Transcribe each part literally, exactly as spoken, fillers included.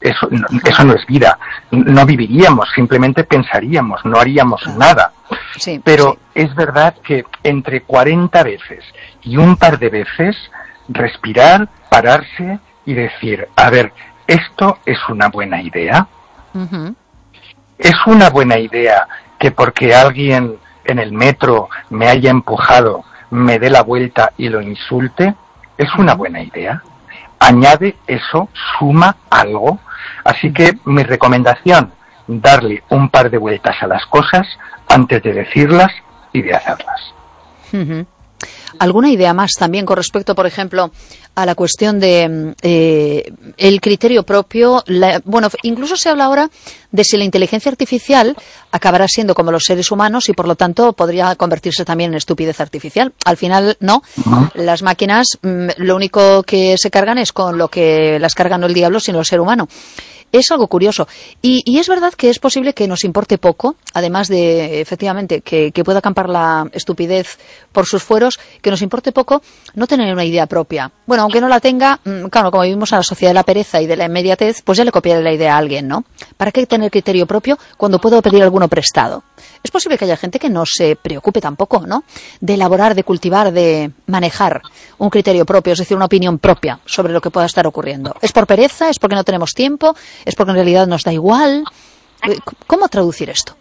eso, no, eso no es vida. No viviríamos, simplemente pensaríamos, no haríamos nada. Sí, Pero sí. es verdad que entre cuarenta veces y un par de veces respirar, pararse y decir, a ver, ¿esto es una buena idea? Uh-huh. ¿Es una buena idea que porque alguien en el metro me haya empujado, me dé la vuelta y lo insulte? ¿Es una buena idea? ¿Añade eso? ¿Suma algo? Así que mi recomendación, darle un par de vueltas a las cosas antes de decirlas y de hacerlas. Uh-huh. ¿Alguna idea más también con respecto, por ejemplo, a la cuestión de eh, el criterio propio? La, bueno, incluso se habla ahora de si la inteligencia artificial acabará siendo como los seres humanos y, por lo tanto, podría convertirse también en estupidez artificial. Al final, no. Uh-huh. Las máquinas mmm, lo único que se cargan es con lo que las carga no el diablo, sino el ser humano. Es algo curioso. Y, y es verdad que es posible que nos importe poco, además de, efectivamente, que, que pueda acampar la estupidez por sus fueros, que nos importe poco no tener una idea propia. Bueno, aunque no la tenga, claro, como vivimos en la sociedad de la pereza y de la inmediatez, pues ya le copiaré la idea a alguien, ¿no? ¿Para qué tener criterio propio cuando puedo pedir alguno prestado? Es posible que haya gente que no se preocupe tampoco, ¿no?, de elaborar, de cultivar, de manejar un criterio propio, es decir, una opinión propia sobre lo que pueda estar ocurriendo. ¿Es por pereza? ¿Es porque no tenemos tiempo? ¿Es porque en realidad nos da igual? ¿Cómo traducir esto?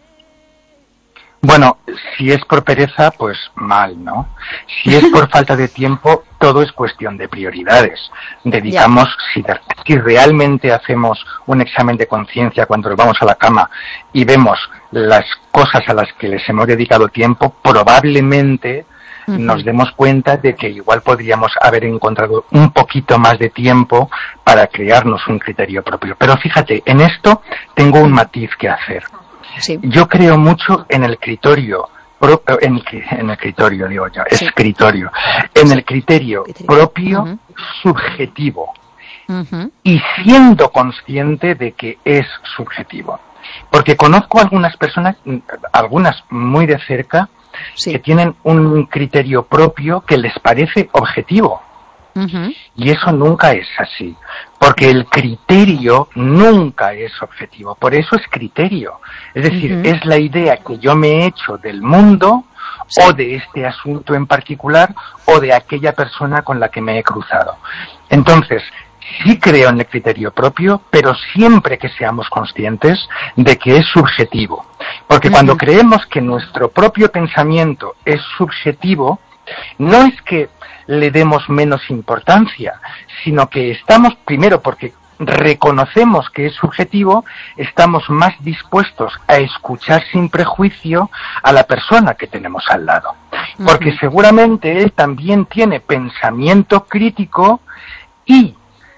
Bueno, si es por pereza, pues mal, ¿no? Si es por falta de tiempo, todo es cuestión de prioridades. Dedicamos, si, si realmente hacemos un examen de conciencia cuando nos vamos a la cama y vemos las cosas a las que les hemos dedicado tiempo, probablemente uh-huh. nos demos cuenta de que igual podríamos haber encontrado un poquito más de tiempo para crearnos un criterio propio. Pero fíjate, en esto tengo un matiz que hacer. Sí. Yo creo mucho en el criterio, pro, en, el, en el criterio, digo yo, sí. escritorio, en el criterio, criterio. propio uh-huh. subjetivo uh-huh. y siendo consciente de que es subjetivo. Porque conozco algunas personas, algunas muy de cerca, sí. que tienen un criterio propio que les parece objetivo. Uh-huh. Y eso nunca es así, porque el criterio nunca es objetivo, por eso es criterio. Es decir, uh-huh. es la idea que yo me he hecho del mundo, sí. o de este asunto en particular, o de aquella persona con la que me he cruzado. Entonces, sí creo en el criterio propio, pero siempre que seamos conscientes de que es subjetivo. Porque uh-huh. cuando creemos que nuestro propio pensamiento es subjetivo, no es que le demos menos importancia, sino que estamos, primero porque reconocemos que es subjetivo, estamos más dispuestos a escuchar sin prejuicio a la persona que tenemos al lado. Porque uh-huh. seguramente él también tiene pensamiento crítico y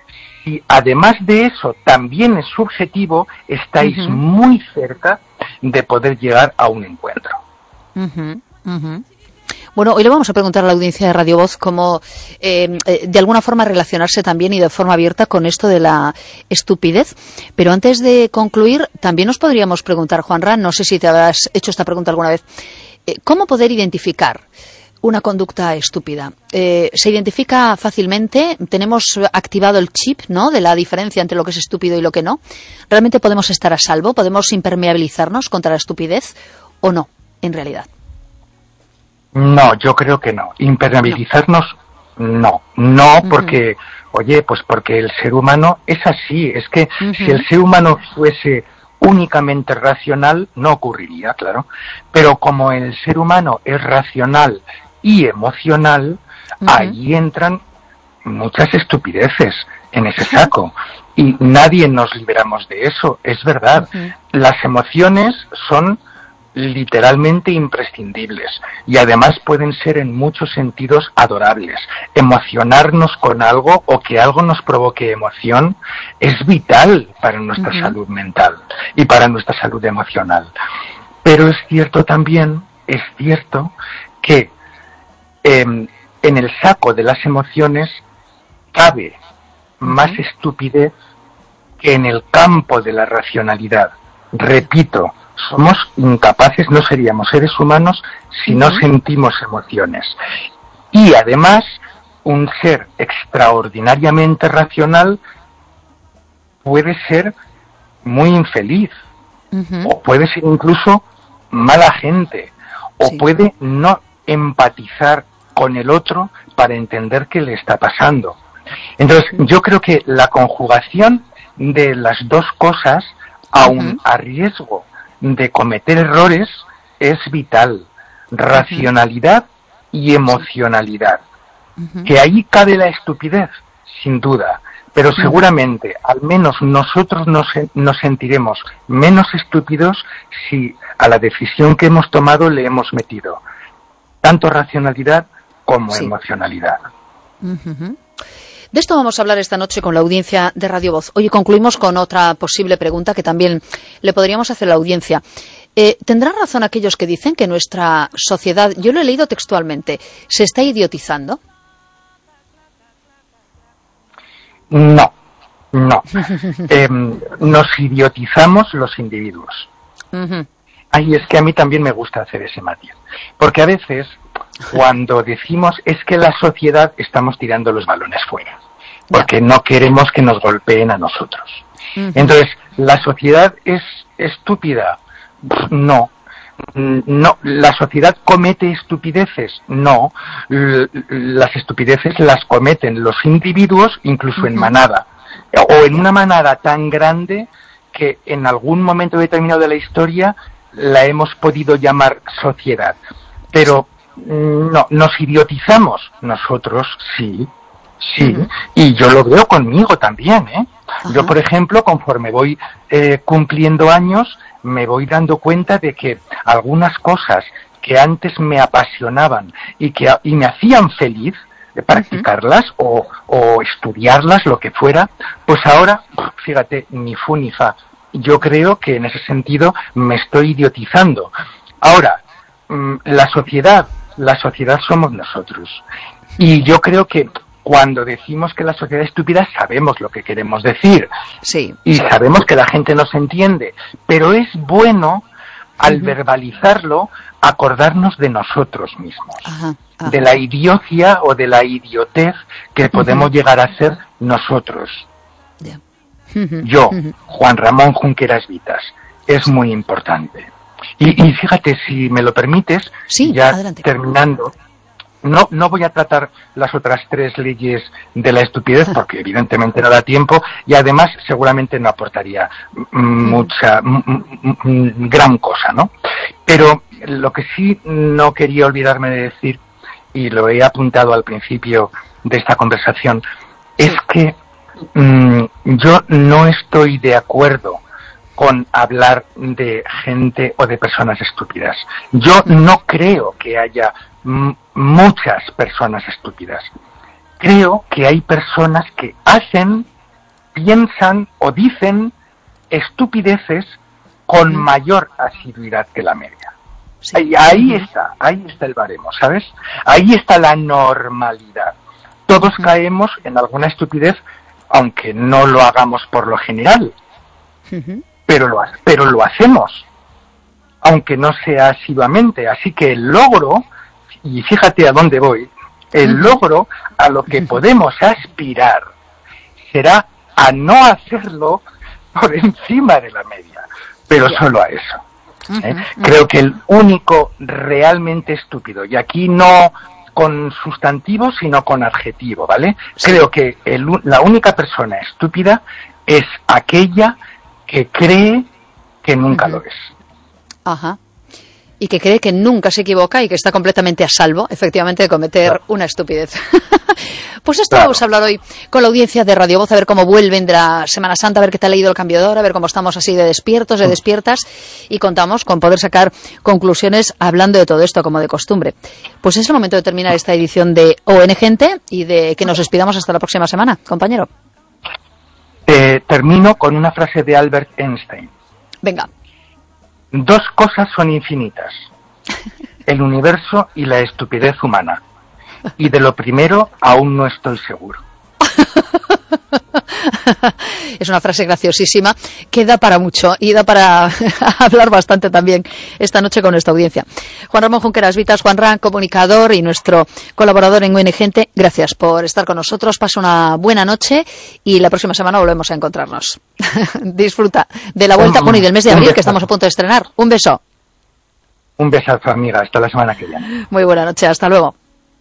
si además de eso también es subjetivo, estáis uh-huh. muy cerca de poder llegar a un encuentro. Uh-huh. Uh-huh. Bueno, hoy le vamos a preguntar a la audiencia de Radio Voz cómo, eh, de alguna forma, relacionarse también y de forma abierta con esto de la estupidez. Pero antes de concluir, también nos podríamos preguntar, Juanra, no sé si te habrás hecho esta pregunta alguna vez, eh, ¿cómo poder identificar una conducta estúpida? Eh, ¿Se identifica fácilmente? ¿Tenemos activado el chip, ¿no?, de la diferencia entre lo que es estúpido y lo que no? ¿Realmente podemos estar a salvo? ¿Podemos impermeabilizarnos contra la estupidez o no, en realidad? No, yo creo que no. Impermeabilizarnos, no. No, porque, uh-huh. oye, pues porque el ser humano es así. Es que uh-huh. si el ser humano fuese únicamente racional, no ocurriría, claro. Pero como el ser humano es racional y emocional, uh-huh. ahí entran muchas estupideces en ese saco. Y nadie nos liberamos de eso, es verdad. Uh-huh. Las emociones son literalmente imprescindibles y además pueden ser en muchos sentidos adorables. Emocionarnos con algo o que algo nos provoque emoción es vital para nuestra uh-huh. salud mental y para nuestra salud emocional. Pero es cierto también, es cierto que eh, en el saco de las emociones cabe uh-huh. más estupidez que en el campo de la racionalidad. Repito, somos incapaces, no seríamos seres humanos si no sentimos emociones. Y además, un ser extraordinariamente racional puede ser muy infeliz, uh-huh. o puede ser incluso mala gente, o sí. puede no empatizar con el otro para entender qué le está pasando. Entonces, uh-huh. yo creo que la conjugación de las dos cosas, aun uh-huh. a riesgo de cometer errores, es vital. Racionalidad uh-huh. y emocionalidad. Uh-huh. Que ahí cabe la estupidez, sin duda, pero seguramente, al menos nosotros nos, nos sentiremos menos estúpidos si a la decisión que hemos tomado le hemos metido tanto racionalidad como sí. emocionalidad. Uh-huh. De esto vamos a hablar esta noche con la audiencia de Radio Voz. Hoy concluimos con otra posible pregunta que también le podríamos hacer a la audiencia. Eh, ¿Tendrán razón aquellos que dicen que nuestra sociedad, yo lo he leído textualmente, se está idiotizando? No, no. eh, nos idiotizamos los individuos. Uh-huh. Ay, es que a mí también me gusta hacer ese matiz. Porque a veces, cuando decimos es que la sociedad, estamos tirando los balones fuera. Porque no queremos que nos golpeen a nosotros. Uh-huh. Entonces, ¿la sociedad es estúpida? No. No, ¿la sociedad comete estupideces? No, L- las estupideces las cometen los individuos, incluso uh-huh. en manada, o en una manada tan grande que en algún momento determinado de la historia la hemos podido llamar sociedad. Pero no, nos idiotizamos nosotros, sí, sí, uh-huh. y yo lo veo conmigo también, ¿eh? Uh-huh. Yo, por ejemplo, conforme voy eh, cumpliendo años, me voy dando cuenta de que algunas cosas que antes me apasionaban y que y me hacían feliz de practicarlas uh-huh. o, o estudiarlas, lo que fuera, pues ahora, fíjate, ni fu ni fa. Yo creo que en ese sentido me estoy idiotizando. Ahora, la sociedad, la sociedad somos nosotros. Y yo creo que cuando decimos que la sociedad es estúpida, sabemos lo que queremos decir. Sí. Y sabemos que la gente nos entiende. Pero es bueno, al uh-huh. verbalizarlo, acordarnos de nosotros mismos. Ajá, ajá. De la idiocia o de la idiotez que uh-huh. podemos llegar a ser nosotros. Yeah. Uh-huh. Yo, uh-huh. Juan Ramón Junqueras Vitas. Es muy importante. Y, y fíjate, si me lo permites, sí, ya adelante. Terminando... No, no voy a tratar las otras tres leyes de la estupidez porque evidentemente no da tiempo y además seguramente no aportaría mucha, m- m- gran cosa, ¿no? Pero lo que sí no quería olvidarme de decir, y lo he apuntado al principio de esta conversación, es que mm, yo no estoy de acuerdo con hablar de gente o de personas estúpidas. Yo no creo que haya m- muchas personas estúpidas. Creo que hay personas que hacen, piensan o dicen estupideces con mayor asiduidad que la media. Sí. Ahí, ahí está, ahí está el baremo, ¿sabes? Ahí está la normalidad. Todos uh-huh. caemos en alguna estupidez, aunque no lo hagamos por lo general. Uh-huh. Pero lo, pero lo hacemos, aunque no sea asiduamente. Así que el logro, y fíjate a dónde voy, el logro a lo que podemos aspirar será a no hacerlo por encima de la media, pero solo a eso. ¿eh? Creo que el único realmente estúpido, y aquí no con sustantivo, sino con adjetivo, ¿vale? Creo que el, la única persona estúpida es aquella que cree que nunca uh-huh. lo es. Ajá. Y que cree que nunca se equivoca y que está completamente a salvo, efectivamente, de cometer claro. una estupidez. Pues esto claro. vamos a hablar hoy con la audiencia de Radio Voz, a ver cómo vuelven de la Semana Santa, a ver qué tal ha ido el cambio de hora, a ver cómo estamos así de despiertos, de despiertas, y contamos con poder sacar conclusiones hablando de todo esto, como de costumbre. Pues es el momento de terminar esta edición de O N Gente y de que nos despidamos hasta la próxima semana, compañero. Eh, termino con una frase de Albert Einstein. Venga. Dos cosas son infinitas, el universo y la estupidez humana. Y de lo primero aún no estoy seguro. Es una frase graciosísima que da para mucho y da para hablar bastante también esta noche con nuestra audiencia. Juan Ramón Junqueras Vitas, Juan Ran, comunicador y nuestro colaborador en U N Gente, gracias por estar con nosotros. Pasa una buena noche y la próxima semana volvemos a encontrarnos. Disfruta de la vuelta, bueno, y del mes de abril que estamos a punto de estrenar. Un beso. Un besazo, amiga. Hasta la semana que viene. Muy buena noche. Hasta luego.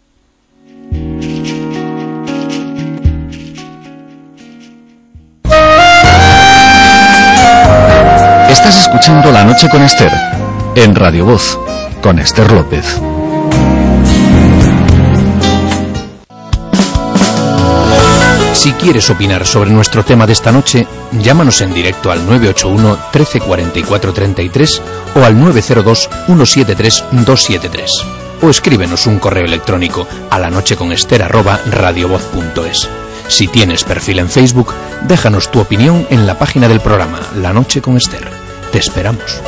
Estás escuchando La Noche con Esther, en Radio Voz, con Esther López. Si quieres opinar sobre nuestro tema de esta noche, llámanos en directo al nueve ocho uno, trece cuarenta y cuatro, treinta y tres o al nueve cero dos, uno siete tres, dos siete tres. O escríbenos un correo electrónico a lanocheconester arroba radiovoz punto es. Si tienes perfil en Facebook, déjanos tu opinión en la página del programa La Noche con Esther. Te esperamos.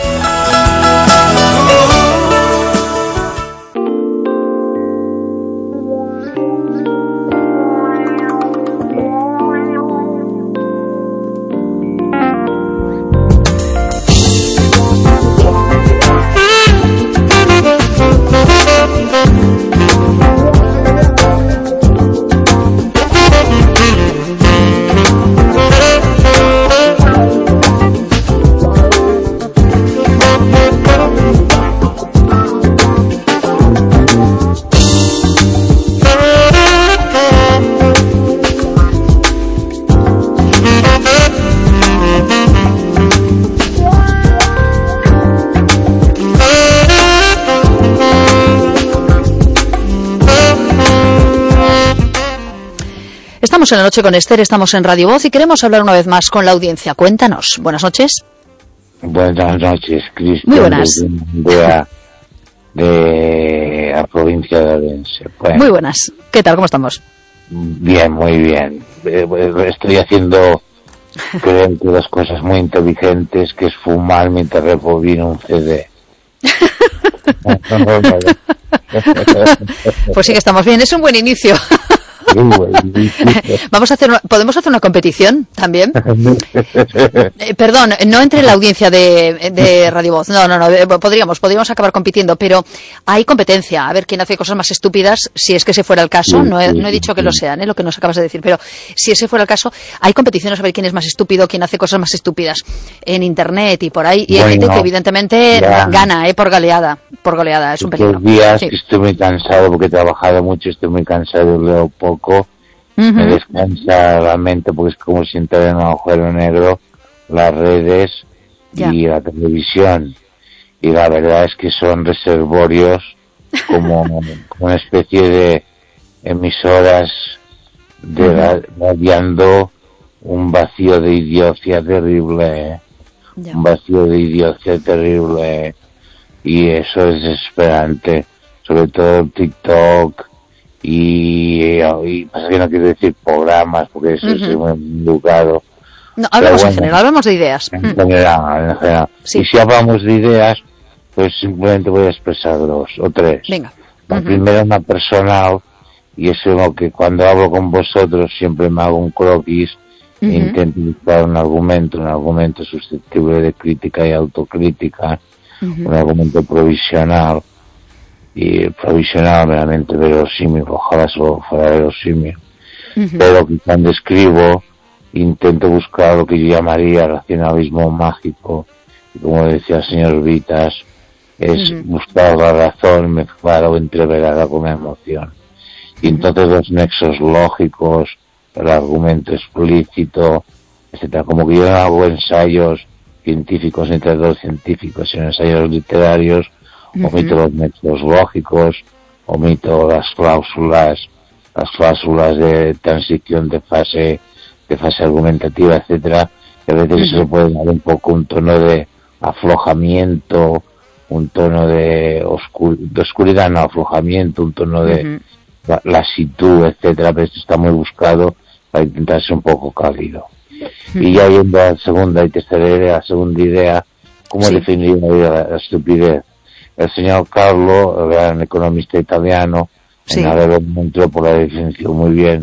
Estamos en La Noche con Esther, estamos en Radio Voz y queremos hablar una vez más con la audiencia. Cuéntanos. Buenas noches. Buenas noches, Cristian. Muy buenas. De, de la provincia de Orense. Bueno, muy buenas. ¿Qué tal? ¿Cómo estamos? Bien, muy bien. Estoy haciendo, creo que dos cosas muy inteligentes, que es fumar mientras rebobino un C D. Pues sí que estamos bien, es un buen inicio. Vamos a hacer una, podemos hacer una competición también. Eh, perdón, no entre la audiencia de, de Radio Voz. No, no, no. Podríamos, podríamos acabar compitiendo, pero hay competencia. A ver quién hace cosas más estúpidas, si es que ese fuera el caso. No he, no he dicho que lo sean, ¿eh? Lo que nos acabas de decir, pero si ese fuera el caso, hay competiciones a ver quién es más estúpido, quién hace cosas más estúpidas en internet y por ahí. Y hay bueno, gente que evidentemente ya gana, ¿eh? Por goleada, por goleada. Es un peligro. Estos días sí. Estoy muy cansado porque he trabajado mucho, estoy muy cansado, leo poco. Uh-huh. Me descansa la mente porque es como si entrara en un agujero negro las redes yeah. y la televisión, y la verdad es que son reservorios como, como una especie de emisoras de uh-huh. radiando un vacío de idiocia terrible, ¿eh? yeah. un vacío de idiocia terrible, ¿eh? Y eso es desesperante, sobre todo TikTok. Y, y pasa que no quiero decir programas porque eso uh-huh. es muy educado. No, hablamos bueno, en general, hablamos de ideas. En general, en general. Sí. Y si hablamos de ideas, pues simplemente voy a expresar dos o tres. Venga. La uh-huh. primera es una personal, y es lo que cuando hablo con vosotros siempre me hago un croquis uh-huh. e intento buscar un argumento, un argumento susceptible de crítica y autocrítica, uh-huh. un argumento provisional. Y provisional meramente verosímil, ojalá solo fuera verosímil, uh-huh. pero que cuando escribo intento buscar lo que yo llamaría racionalismo mágico, y como decía el señor Vitas, es uh-huh. buscar la razón mezclada o entreverada con la emoción. Y entonces los nexos lógicos, el argumento explícito, etcétera, como que yo no hago ensayos científicos ni tratados científicos, sino ensayos literarios. Uh-huh. Omito los métodos lógicos, omito las cláusulas, las cláusulas de transición de fase, de fase argumentativa, etcétera, que a veces uh-huh. se puede dar un poco un tono de aflojamiento, un tono de, oscur- de oscuridad, no aflojamiento, un tono de uh-huh. lasitud, etcétera, pero esto está muy buscado para intentar ser un poco cálido. Uh-huh. Y ya yendo a la segunda y tercera idea, la segunda idea, ¿cómo sí. definir la, la estupidez? El señor Carlo, el gran economista italiano, sí. en Arevalo entró por la definición muy bien,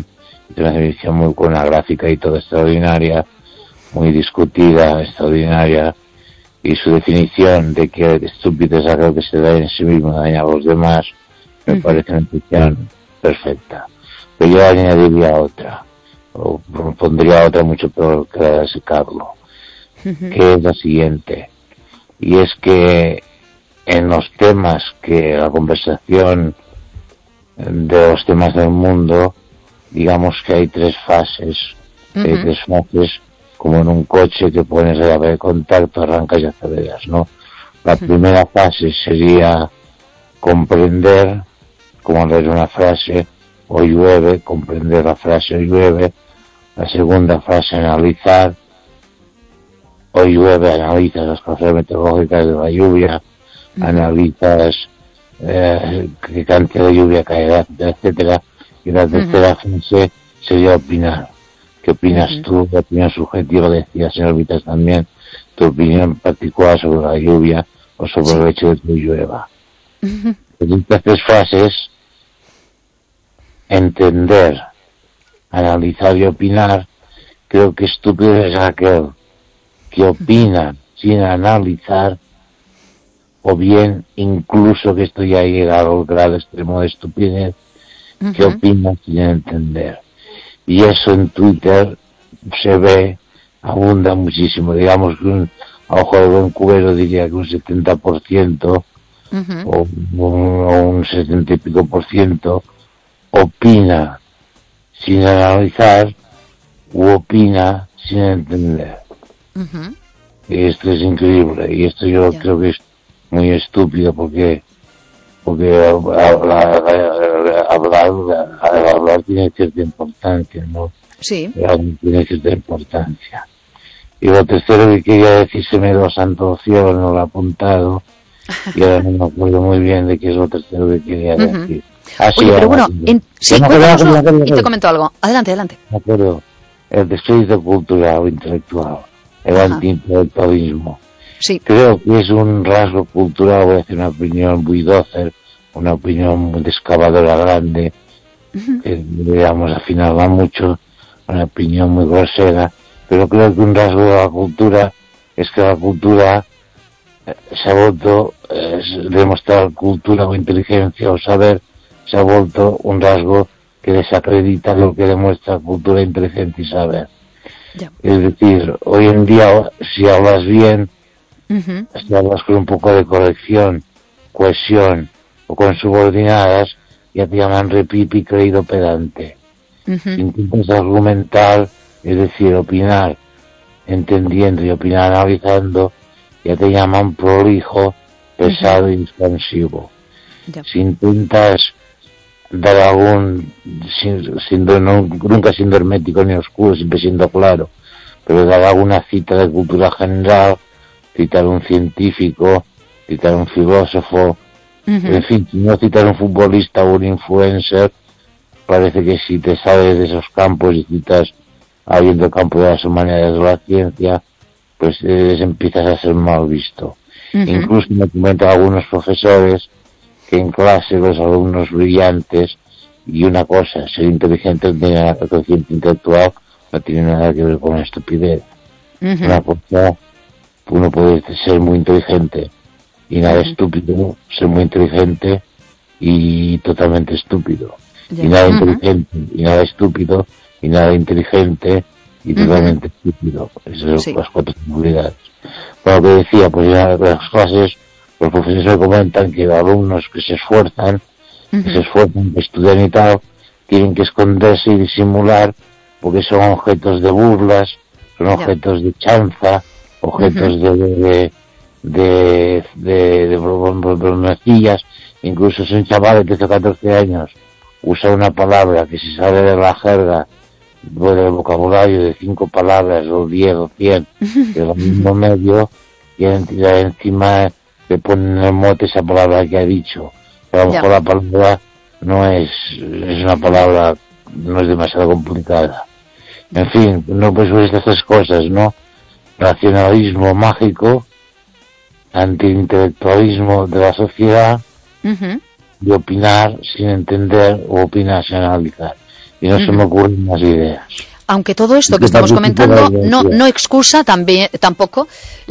Es una definición muy con una gráfica y todo extraordinaria, muy discutida, extraordinaria, y su definición de que estúpido es algo que se da en sí mismo, daña a los demás, me uh-huh. parece una definición perfecta. Pero yo añadiría otra, o pondría otra mucho peor que la de ese Carlos, uh-huh. que es la siguiente, y es que en los temas que la conversación de los temas del mundo, digamos que hay tres fases, uh-huh. hay tres fases como en un coche que pones la llave de contacto, arrancas y aceleras, ¿no? La uh-huh. primera fase sería comprender, como leer una frase, o llueve, comprender la frase o llueve. La segunda fase, analizar, o llueve, analizas las cosas meteorológicas de la lluvia, uh-huh. analizas eh, qué cantidad de lluvia caerá, etcétera. Y la tercera uh-huh. fase sería opinar. ¿Qué opinas uh-huh. tú? ¿Qué opinión subjetiva? Decía señor Vitas también, tu opinión particular sobre la lluvia o sobre sí. el hecho de que llueva. Uh-huh. En estas tres fases, entender, analizar y opinar, creo que estúpido es aquel que opina sin analizar, o bien incluso, que esto ya llega al grado extremo de estupidez, uh-huh. que opina sin entender. Y eso en Twitter se ve, abunda muchísimo. Digamos que un, a ojo de buen cubero diría que un setenta por ciento uh-huh. o, o un setenta y pico por ciento opina sin analizar u opina sin entender. Uh-huh. Y esto es increíble, y esto yo yeah. creo que es muy estúpido, porque porque hablar, hablar, hablar tiene cierta importancia, ¿no? Sí. Tiene cierta importancia. Y lo tercero que quería decir, se me lo santoció, no lo he apuntado, y ahora no me acuerdo muy bien de qué es lo tercero que quería uh-huh. decir. Ah, sí, Oye, pero bueno, en, sí, cuéntanoslo, y te comento algo. Adelante, adelante. Me acuerdo, el descrédito cultural o intelectual, el Ajá. antiintelectualismo. Sí. Creo que es un rasgo cultural, voy a hacer una opinión muy dócil, una opinión de excavadora grande, uh-huh. que digamos afinarla mucho, una opinión muy grosera, pero creo que un rasgo de la cultura es que la cultura eh, se ha vuelto, eh, demostrar cultura o inteligencia o saber, se ha vuelto un rasgo que desacredita lo que demuestra cultura, inteligencia y saber. Yeah. Es decir, hoy en día, si hablas bien, uh-huh. si hablas con un poco de corrección, cohesión o con subordinadas, ya te llaman repipi, creído, pedante. Uh-huh. Si intentas argumentar, es decir, opinar, entendiendo y opinar analizando, ya te llaman prolijo, pesado uh-huh. y expansivo. Yeah. Si intentas dar algún, sin, siendo, no, nunca siendo hermético ni oscuro, siempre siendo claro, pero dar alguna cita de cultura general, citar un científico, citar un filósofo, uh-huh. en fin, no citar un futbolista o un influencer, parece que si te sales de esos campos y citas a alguien del campo de las humanidades o la ciencia, pues eh, empiezas a ser mal visto. Uh-huh. Incluso me comentan algunos profesores que en clase los alumnos brillantes, y una cosa, ser inteligente no tiene nada, el cociente intelectual no tiene nada que ver con la estupidez. Uh-huh. Una cosa, uno puede ser muy inteligente y nada uh-huh. estúpido, ser muy inteligente y totalmente estúpido. Yeah. Y nada uh-huh. inteligente y nada estúpido y nada inteligente y uh-huh. totalmente estúpido. Esas son sí. las cuatro posibilidades. Por lo que decía, pues ya en las clases los profesores me comentan que los alumnos que se esfuerzan, uh-huh. que se esfuerzan, que estudian y tal, tienen que esconderse y disimular porque son objetos de burlas, son yeah. objetos de chanza, objetos uh-huh. de de de de, de bromecillas. Incluso si un chaval de trece o catorce años usa una palabra que se sale de la jerga, del vocabulario de cinco palabras o diez o cien de lo mismo medio, y encima le ponen en el mote esa palabra que ha dicho. Pero a lo mejor yeah. la palabra no es, es una palabra, no es demasiado complicada. En fin, no pues estas tres cosas, ¿no? Racionalismo mágico, antiintelectualismo de la sociedad, uh-huh. y opinar sin entender o opinar sin analizar. y no uh-huh. se me ocurren más ideas. Aunque todo esto que estamos comentando no, no excusa también, tampoco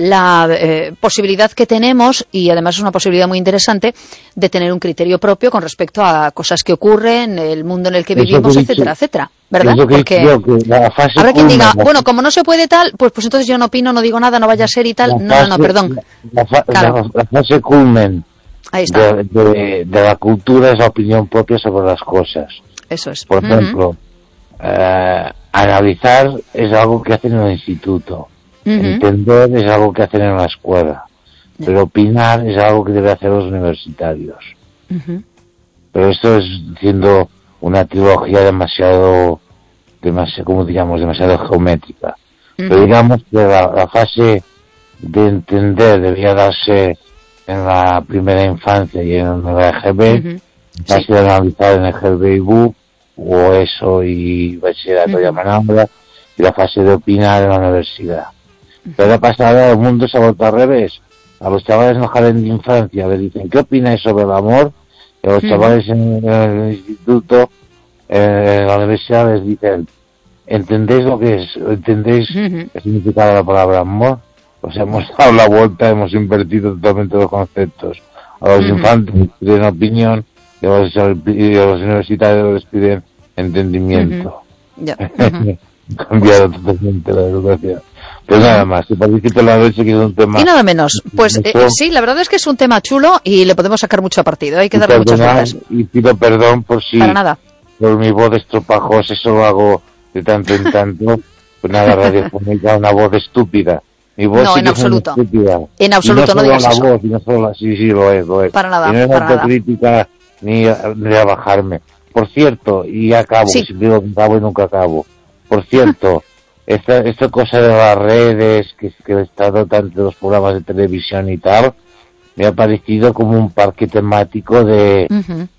la eh, posibilidad que tenemos, y además es una posibilidad muy interesante, de tener un criterio propio con respecto a cosas que ocurren, el mundo en el que vivimos, que etcétera, dicho, etcétera, ¿verdad? Porque yo, que la fase habrá quien diga, la, bueno, como no se puede tal, pues pues entonces yo no opino, no digo nada, no vaya a ser y tal. No, fase, no, no, perdón. La, la, claro. la, la fase culmen de, de, de la cultura es la opinión propia sobre las cosas. Eso es. Por ejemplo, uh-huh. eh, analizar es algo que hacen en el instituto, uh-huh. entender es algo que hacen en la escuela, uh-huh. pero opinar es algo que deben hacer los universitarios. Uh-huh. Pero esto es siendo una trilogía demasiado, demasiado, como digamos, demasiado geométrica. Uh-huh. Pero digamos que la, la fase de entender debería darse en la primera infancia y en la E G B, uh-huh. fase sí. de analizar en el G B I B U o eso y bachillerato uh-huh. llaman ahora, y la fase de opinar en la universidad. Uh-huh. Pero ha pasado, el mundo se ha vuelto al revés. A los chavales en el jardín de infancia les dicen, ¿qué opináis sobre el amor? Y a los uh-huh. chavales en, en el instituto, en la universidad les dicen, ¿entendéis lo que es? ¿Entendéis uh-huh. el significado de la palabra amor? O sea, hemos dado la vuelta, hemos invertido totalmente los conceptos. A los uh-huh. infantes les piden opinión, y a los, y a los universitarios les piden entendimiento. Uh-huh. Yeah. Uh-huh. Cambiado totalmente la educación. Pues nada más, si participo en la noche, que es un tema... Y nada menos. Pues eh, sí, la verdad es que es un tema chulo y le podemos sacar mucho partido. Hay que darle muchas vueltas. Y pido perdón por si... Para nada. Por mi voz estropajosa, eso lo hago de tanto en tanto. Pues nada, radiofónica, una voz estúpida. Mi voz no, sí en que absoluto. Es estúpida. En absoluto, no, no digas la eso. Voz, y no solo la... Sí, sí, lo es, lo es. Para nada, y no es para autocrítica nada. Ni, ni a bajarme. Por cierto, y acabo, sí. que si digo que acabo y nunca acabo. Por cierto... Esta, esta cosa de las redes, que, que he estado tanto en los programas de televisión y tal, me ha parecido como un parque temático de, uh-huh.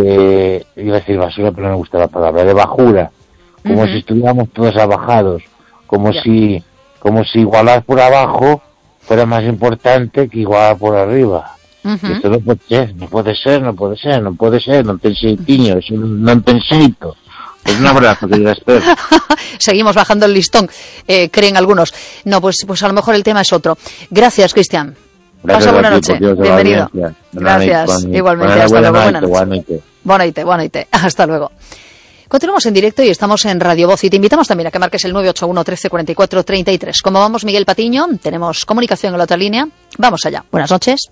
de, iba a decir basura, pero no me gusta la palabra, de bajura, como uh-huh. si estuviéramos todos abajados, como yeah. si, como si igualar por abajo fuera más importante que igualar por arriba. Uh-huh. Y esto no puede ser, no puede ser, no puede ser, no puede ser, no te enseño, no enseño. Pues un abrazo, querida Esther. Seguimos bajando el listón, eh, creen algunos. No, pues pues a lo mejor el tema es otro. Gracias, Cristian. Pasa buena noche. Bienvenido. Gracias. Igualmente. Hasta luego. Buenas noches. Buena noche. Buena noche. Hasta luego. Continuamos en directo y estamos en Radio Voz y te invitamos también a que marques el nueve ocho uno, trece, cuarenta y cuatro, treinta y tres. ¿Cómo vamos, Miguel Patiño? Tenemos comunicación en la otra línea. Vamos allá. Buenas noches.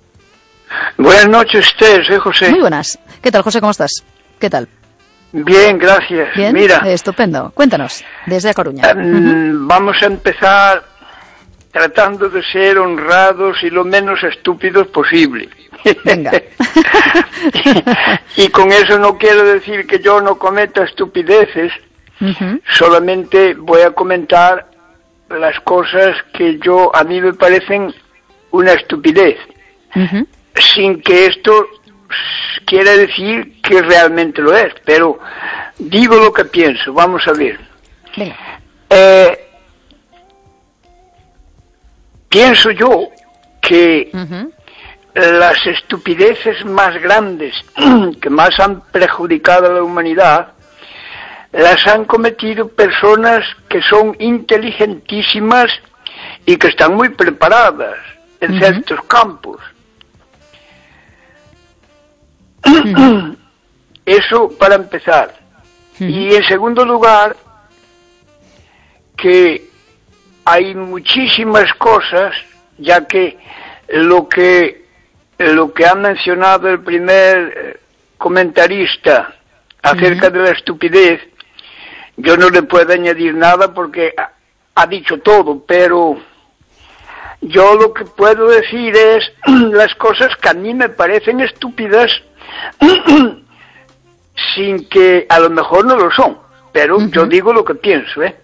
Buenas noches, Esther. Soy José. Muy buenas. ¿Qué tal, José? ¿Cómo estás? ¿Qué tal? Bien, gracias. Bien, mira, estupendo. Cuéntanos, desde A Coruña. Um, uh-huh. Vamos a empezar tratando de ser honrados y lo menos estúpidos posible. Venga. y, y con eso no quiero decir que yo no cometa estupideces, uh-huh. solamente voy a comentar las cosas que yo a mí me parecen una estupidez, uh-huh. sin que esto quiere decir que realmente lo es, pero digo lo que pienso. Vamos a ver. Eh, pienso yo que uh-huh. las estupideces más grandes que más han perjudicado a la humanidad las han cometido personas que son inteligentísimas y que están muy preparadas en uh-huh. ciertos campos. Uh-huh. Eso para empezar. Uh-huh. Y en segundo lugar, que hay muchísimas cosas, ya que lo que lo que ha mencionado el primer comentarista acerca uh-huh. de la estupidez, yo no le puedo añadir nada porque ha, ha dicho todo, pero yo lo que puedo decir es las cosas que a mí me parecen estúpidas sin que a lo mejor no lo son, pero uh-huh. yo digo lo que pienso, ¿eh?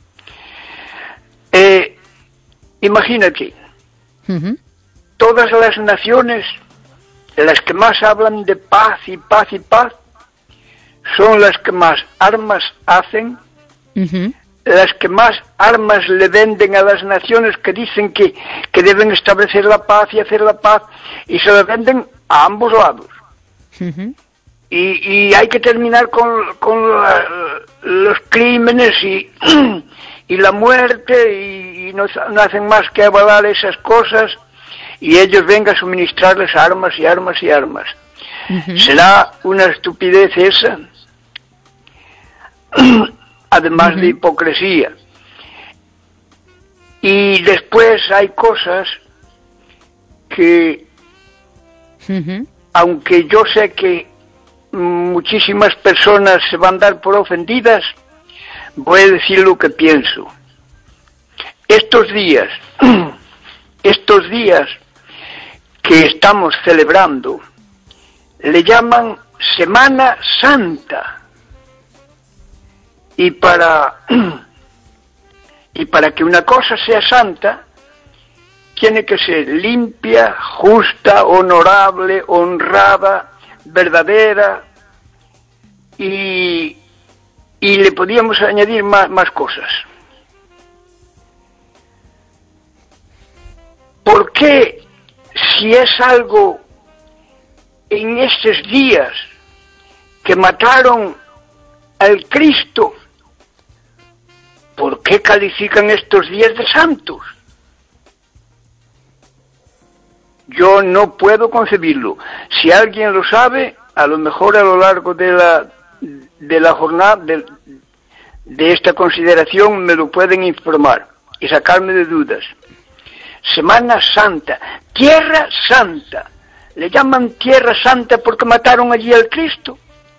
eh imagínate, uh-huh. todas las naciones, las que más hablan de paz y paz y paz, son las que más armas hacen, uh-huh. las que más armas le venden a las naciones que dicen que, que deben establecer la paz y hacer la paz, y se la venden a ambos lados. Uh-huh. y, y hay que terminar con, con la, los crímenes y, y la muerte, y, y no, no hacen más que avalar esas cosas, y ellos vengan a suministrarles armas y armas y armas. Uh-huh. ¿Será una estupidez esa? Además uh-huh. de hipocresía. Y después hay cosas que, uh-huh. aunque yo sé que muchísimas personas se van a dar por ofendidas, voy a decir lo que pienso. Estos días, estos días que estamos celebrando, le llaman Semana Santa. Y para, y para que una cosa sea santa, tiene que ser limpia, justa, honorable, honrada, verdadera, y, y le podíamos añadir más, más cosas. ¿Por qué, si es algo en estos días que mataron al Cristo, por qué califican estos días de santos? Yo no puedo concebirlo. Si alguien lo sabe, a lo mejor a lo largo de la de la jornada de, de esta consideración me lo pueden informar y sacarme de dudas. Semana Santa, Tierra Santa. ¿Le llaman Tierra Santa porque mataron allí al Cristo?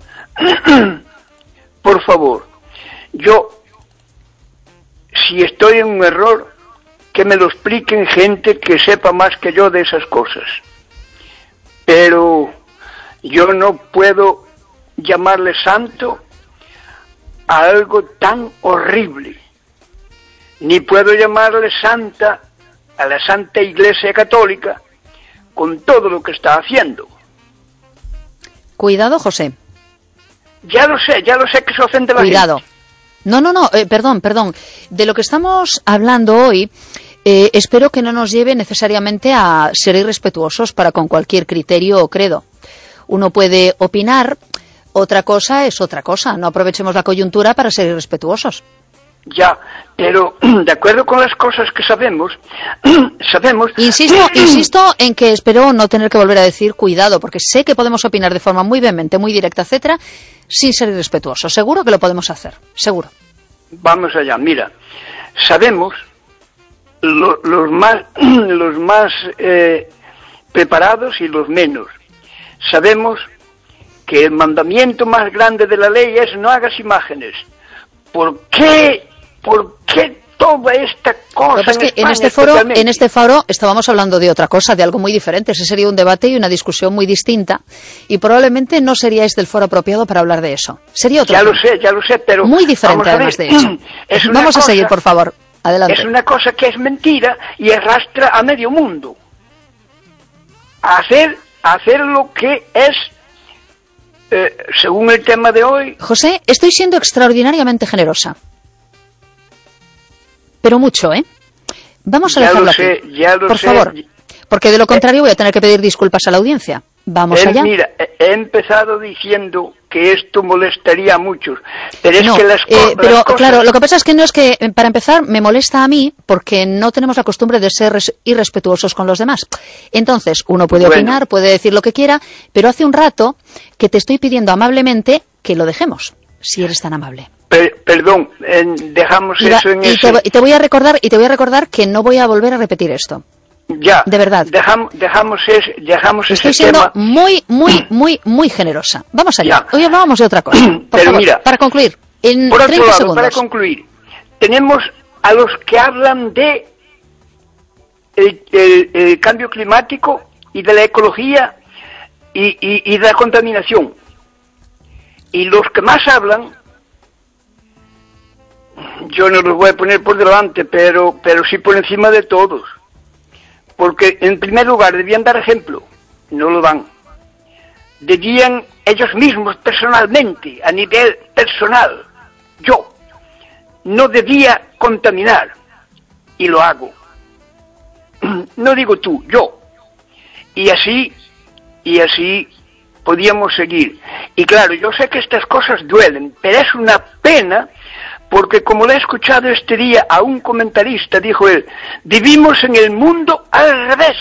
Por favor, yo, si estoy en un error, que me lo expliquen gente que sepa más que yo de esas cosas. Pero yo no puedo llamarle santo a algo tan horrible. Ni puedo llamarle santa a la Santa Iglesia Católica con todo lo que está haciendo. Cuidado, José. Ya lo sé, ya lo sé que se ofende la Cuidado. gente. No, no, no, eh, perdón, perdón. De lo que estamos hablando hoy, eh, espero que no nos lleve necesariamente a ser irrespetuosos para con cualquier criterio o credo. Uno puede opinar, otra cosa es otra cosa. No aprovechemos la coyuntura para ser irrespetuosos. Ya, pero de acuerdo con las cosas que sabemos, sabemos... Insisto, insisto en que espero no tener que volver a decir cuidado, porque sé que podemos opinar de forma muy vehemente, muy directa, etcétera, sin ser irrespetuosos. Seguro que lo podemos hacer, seguro. Vamos allá, mira, sabemos lo, los más, los más eh, preparados y los menos. Sabemos que el mandamiento más grande de la ley es no hagas imágenes. ¿Por qué? ¿Por qué toda esta cosa? Lo que es que en, en este foro, en este foro estábamos hablando de otra cosa, de algo muy diferente. Ese sería un debate y una discusión muy distinta, y probablemente no sería este el foro apropiado para hablar de eso. Sería otro. Ya tema. lo sé, ya lo sé, pero muy diferente además de hecho. Es vamos cosa, a seguir, por favor. Adelante. Es una cosa que es mentira y arrastra a medio mundo a hacer, a hacer lo que es. Eh, según el tema de hoy... José, estoy siendo extraordinariamente generosa. Pero mucho, ¿eh? Vamos a ya dejarlo lo sé, aquí. Ya lo por sé. favor. Porque de lo contrario voy a tener que pedir disculpas a la audiencia. Vamos Él, allá. Mira, he empezado diciendo que esto molestaría a muchos. Pero es no, que las, co eh, pero las cosas... claro, lo que pasa es que no es que, para empezar, me molesta a mí porque no tenemos la costumbre de ser irrespetuosos con los demás. Entonces, uno puede bueno. opinar, puede decir lo que quiera, pero hace un rato que te estoy pidiendo amablemente que lo dejemos, si eres tan amable. Per perdón, eh, dejamos y va, eso en y ese... te, y te voy a recordar y te voy a recordar que no voy a volver a repetir esto. Ya, de verdad. Dejam, dejamos ese, dejamos Estoy ese siendo tema. muy, muy, muy, muy generosa. Vamos allá. Ya. Hoy hablábamos de otra cosa. Por Pero favor, mira, para concluir, en por otro treinta lado, segundos. para concluir, tenemos a los que hablan de el, el, el cambio climático y de la ecología y, y, y de la contaminación. Y los que más hablan, yo no los voy a poner por delante, pero, pero sí por encima de todos. Porque, en primer lugar, debían dar ejemplo. No lo dan. Debían ellos mismos, personalmente, a nivel personal, yo, no debía contaminar. Y lo hago. No digo tú, yo. Y así, y así podíamos seguir. Y claro, yo sé que estas cosas duelen, pero es una pena, porque como le he escuchado este día a un comentarista, dijo él, vivimos en el mundo al revés.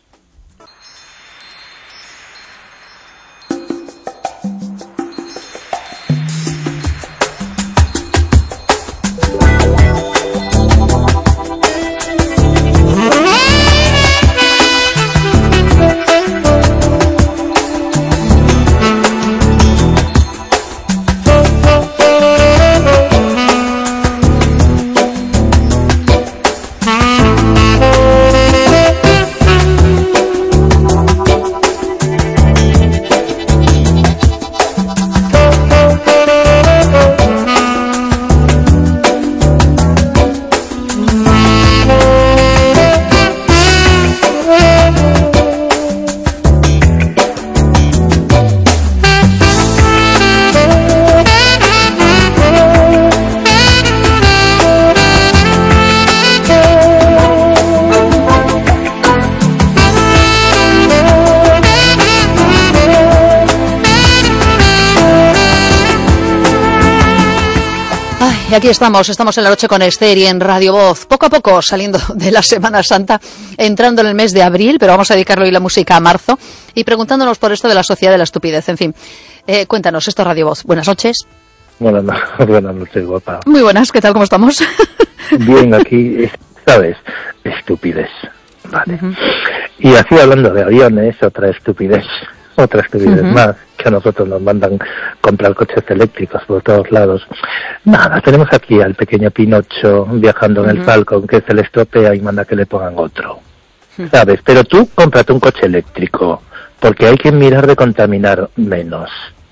Y aquí estamos, estamos en la noche con Esther y en Radio Voz, poco a poco saliendo de la Semana Santa, entrando en el mes de abril, pero vamos a dedicarlo hoy la música a marzo, y preguntándonos por esto de la sociedad de la estupidez. En fin, eh, cuéntanos, esto es Radio Voz. Buenas noches. Buenas, buenas noches, guapa. Muy buenas, ¿qué tal? ¿Cómo estamos? Bien, aquí, ¿sabes? Estupidez, vale. Uh-huh. Y así hablando de aviones, otra estupidez, otra estupidez uh-huh. más, que a nosotros nos mandan comprar coches eléctricos por todos lados. Nada, tenemos aquí al pequeño Pinocho viajando uh-huh. en el Falcon, que se le estropea y manda que le pongan otro, uh-huh. ¿sabes? Pero tú cómprate un coche eléctrico, porque hay que mirar de contaminar menos.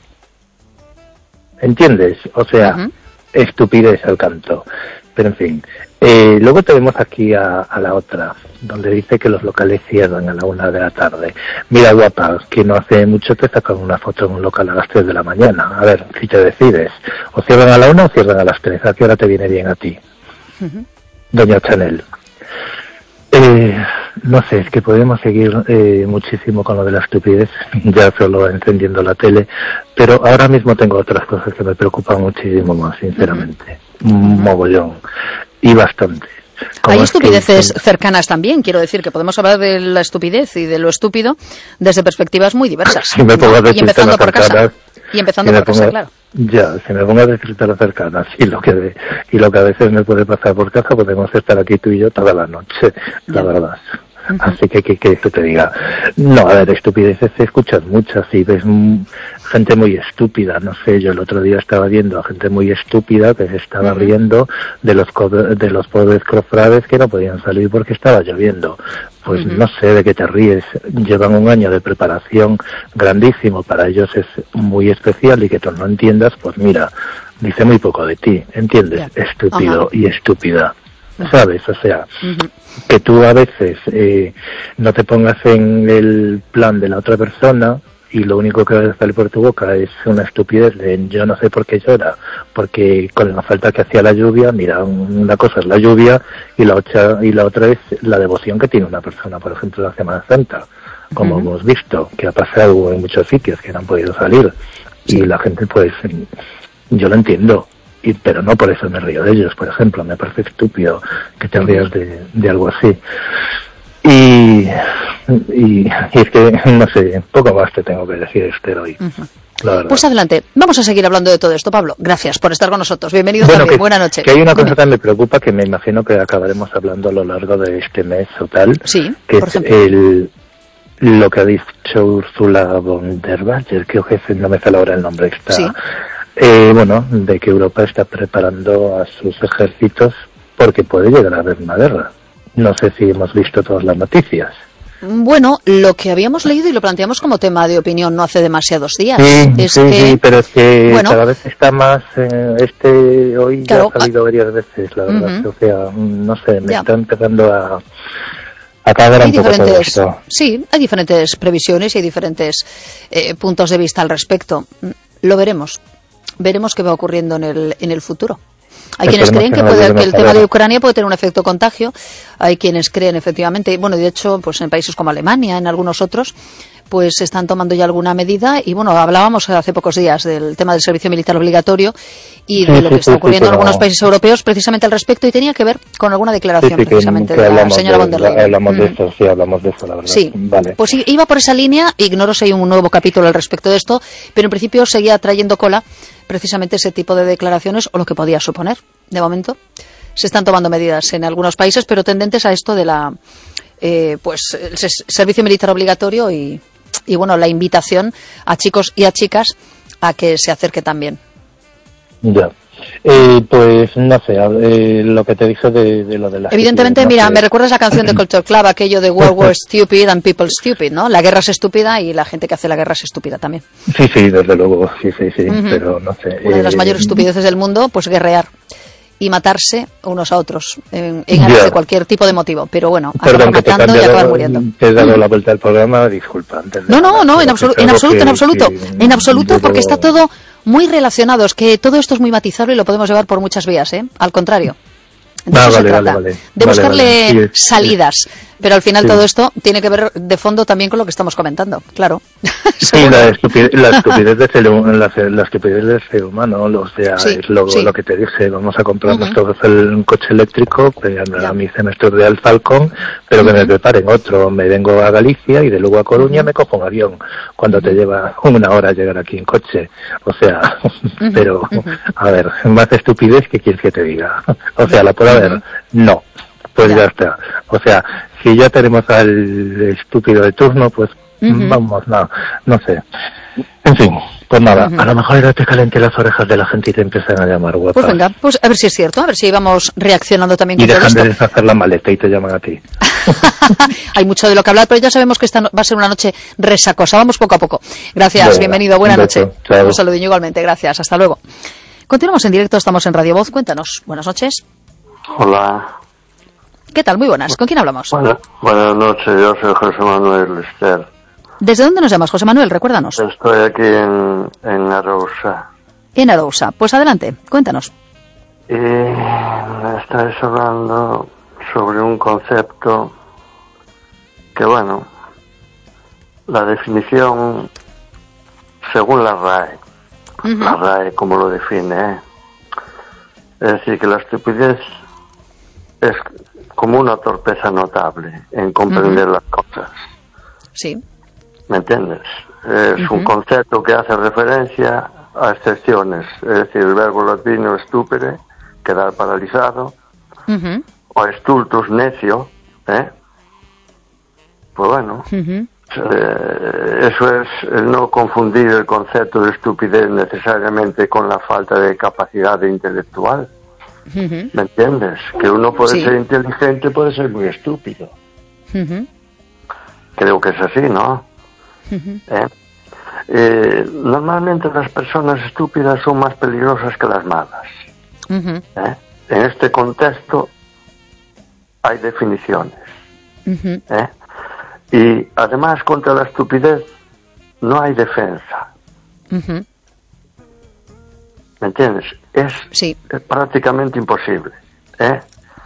¿Entiendes? O sea, uh-huh. estupidez al canto. Pero en fin, eh, luego tenemos aquí a, a la otra, donde dice que los locales cierran a la una de la tarde. Mira, guapa, que no hace mucho te sacan una foto en un local a las tres de la mañana. A ver, si te decides, o cierran a la una o cierran a las tres. ¿A qué hora te viene bien a ti? Uh-huh. Doña Chanel. Eh, no sé, es que podemos seguir eh, muchísimo con lo de la estupidez, ya solo encendiendo la tele, pero ahora mismo tengo otras cosas que me preocupan muchísimo más, sinceramente. Uh-huh. Un mogollón. Y bastante. Hay estupideces que... cercanas también, quiero decir que podemos hablar de la estupidez y de lo estúpido desde perspectivas muy diversas. Si me pongo a decir y empezando por casa. Y empezando si por casa, pongo, claro. Ya, si me pongo a decirte las cercanas y lo que y lo que a veces me puede pasar por casa, podemos estar aquí tú y yo toda la noche, la ya. verdad. Uh-huh. Así que que, que esto te diga. No, a ver, estupideces se escuchan muchas y ves m- gente muy estúpida. No sé, yo el otro día estaba viendo a gente muy estúpida que se estaba uh-huh. riendo de los co- de los pobres cofrades que no podían salir porque estaba lloviendo. Pues uh-huh. no sé de qué te ríes. Llevan un año de preparación grandísimo, para ellos es muy especial y que tú no entiendas, pues mira, dice muy poco de ti, ¿entiendes? Yeah. Estúpido uh-huh. y estúpida. ¿Sabes? O sea, uh-huh. que tú a veces eh, no te pongas en el plan de la otra persona y lo único que va a salir por tu boca es una estupidez de yo no sé por qué llora, porque con la falta que hacía la lluvia, mira, una cosa es la lluvia y la otra, y la otra es la devoción que tiene una persona, por ejemplo, la Semana Santa, como uh-huh. hemos visto, que ha pasado en muchos sitios que no han podido salir, sí. y la gente, pues, yo lo entiendo. Y, pero no por eso me río de ellos, por ejemplo, me parece estúpido que te rías de, de algo así. Y, y, y es que, no sé, poco más te tengo que decir, Esther, hoy. Uh-huh. La verdad. Pues adelante, vamos a seguir hablando de todo esto, Pablo. Gracias por estar con nosotros. Bienvenido bueno, también, que, buena noche. Que hay una Dime. cosa que me preocupa, que me imagino que acabaremos hablando a lo largo de este mes o tal, sí, que por es ejemplo. el... lo que ha dicho Ursula von der Leyen, creo que no me sale ahora el nombre, está... Sí. Eh, bueno, de que Europa está preparando a sus ejércitos porque puede llegar a haber una guerra. No sé si hemos visto todas las noticias. Bueno, lo que habíamos leído y lo planteamos como tema de opinión no hace demasiados días. Sí, es sí, que, sí, pero es que bueno, cada vez está más, eh, este hoy claro, ya ha salido varias veces, la verdad. Uh-huh. O sea, no sé, me ya. está empezando a... a cagar un poco todo esto. Sí, hay diferentes previsiones y hay diferentes eh, puntos de vista al respecto. Lo veremos. Veremos qué va ocurriendo en el en el futuro. Hay quienes creen que, puede, que el tema de Ucrania puede tener un efecto contagio. Hay quienes creen efectivamente, bueno, de hecho, pues en países como Alemania, en algunos otros, pues se están tomando ya alguna medida. Y bueno, hablábamos hace pocos días del tema del servicio militar obligatorio y de sí, lo que sí, está sí, ocurriendo sí, en algunos países europeos precisamente al respecto, y tenía que ver con alguna declaración sí, sí, precisamente que, que de la señora von der Leyen. Hablamos de esto, sí, hablamos de eso, la verdad. Sí, vale. Pues iba por esa línea, ignoro si hay un nuevo capítulo al respecto de esto, pero en principio seguía trayendo cola precisamente ese tipo de declaraciones o lo que podía suponer. De momento se están tomando medidas en algunos países, pero tendentes a esto de la eh, pues el servicio militar obligatorio y, y bueno, la invitación a chicos y a chicas a que se acerque también. Ya. Eh, pues no sé, eh, lo que te dije de, de lo de la... Evidentemente, no mira, sé. Me recuerdas la canción de Culture Club, aquello de World War Stupid and People Stupid, ¿no? La guerra es estúpida y la gente que hace la guerra es estúpida también. Sí, sí, desde luego, sí, sí, sí, uh-huh. pero no sé. Una de las eh, mayores estupideces del mundo, pues guerrear y matarse unos a otros en, en aras de cualquier tipo de motivo, pero bueno, acabar matando cambiado, y acabar muriendo. Te he dado la vuelta al programa, disculpa. No, no, no, en, absolu en absoluto, en absoluto, sí, en absoluto, porque está todo muy relacionado, es que todo esto es muy matizable y lo podemos llevar por muchas vías, ¿eh? Al contrario. De ah, eso vale, se trata, vale, vale. de buscarle vale, vale. Sí, salidas, pero al final sí. todo esto tiene que ver de fondo también con lo que estamos comentando, claro. Sí, la estupidez, la estupidez del ser, la, la estupidez del ser humano, o sea, sí, es lo, sí. lo que te dije, vamos a comprarnos uh-huh. todos el coche eléctrico, pues a mi semestre de al Falcon, pero uh-huh. que me preparen otro, me vengo a Galicia y de luego a Coruña uh-huh. me cojo un avión, cuando uh-huh. te lleva una hora llegar aquí en coche, o sea, uh-huh. pero, uh-huh. a ver, más estupidez que quieres que te diga, o sea, la puedo uh-huh. ver, no. Pues ya. ya está. O sea, si ya tenemos al estúpido de turno, pues uh-huh. vamos, no, no sé. En fin, pues nada, uh-huh. a lo mejor era te calenté las orejas de la gente y te empiezan a llamar guapa. Pues venga, pues a ver si es cierto, a ver si vamos reaccionando también y con todo esto. Y dejan de deshacer la maleta y te llaman a ti. Hay mucho de lo que hablar, pero ya sabemos que esta va a ser una noche resacosa. Vamos poco a poco. Gracias, bueno, bienvenido, buena noche. Un saludo igualmente, gracias, hasta luego. Continuamos en directo, estamos en Radio Voz, cuéntanos. Buenas noches. Hola. ¿Qué tal? Muy buenas. ¿Con quién hablamos? Buenas, buenas noches, yo soy José Manuel Ester. ¿Desde dónde nos llamas, José Manuel? Recuérdanos. Estoy aquí en, en Arousa. En Arousa. Pues adelante, cuéntanos. Y me estáis hablando sobre un concepto que, bueno, la definición según la RAE, uh-huh. la RAE como lo define, ¿eh? Es decir, que la estupidez es como una torpeza notable en comprender uh-huh. las cosas. Sí. ¿Me entiendes? Es uh-huh. un concepto que hace referencia a excepciones, es decir, el verbo latino stupere, quedar paralizado, uh-huh. o stultus, necio, ¿eh? Pues bueno, uh-huh. eh, eso es el no confundir el concepto de estupidez necesariamente con la falta de capacidad intelectual. Uh-huh. ¿Me entiendes? Que uno puede sí. ser inteligente, puede ser muy estúpido. Uh-huh. Creo que es así, ¿no? Uh-huh. ¿Eh? Eh, normalmente las personas estúpidas son más peligrosas que las malas. Uh-huh. ¿Eh? En este contexto hay definiciones. Uh-huh. ¿Eh? Y además contra la estupidez no hay defensa. Uh-huh. ¿Me entiendes? Es, sí. es prácticamente imposible. ¿Eh?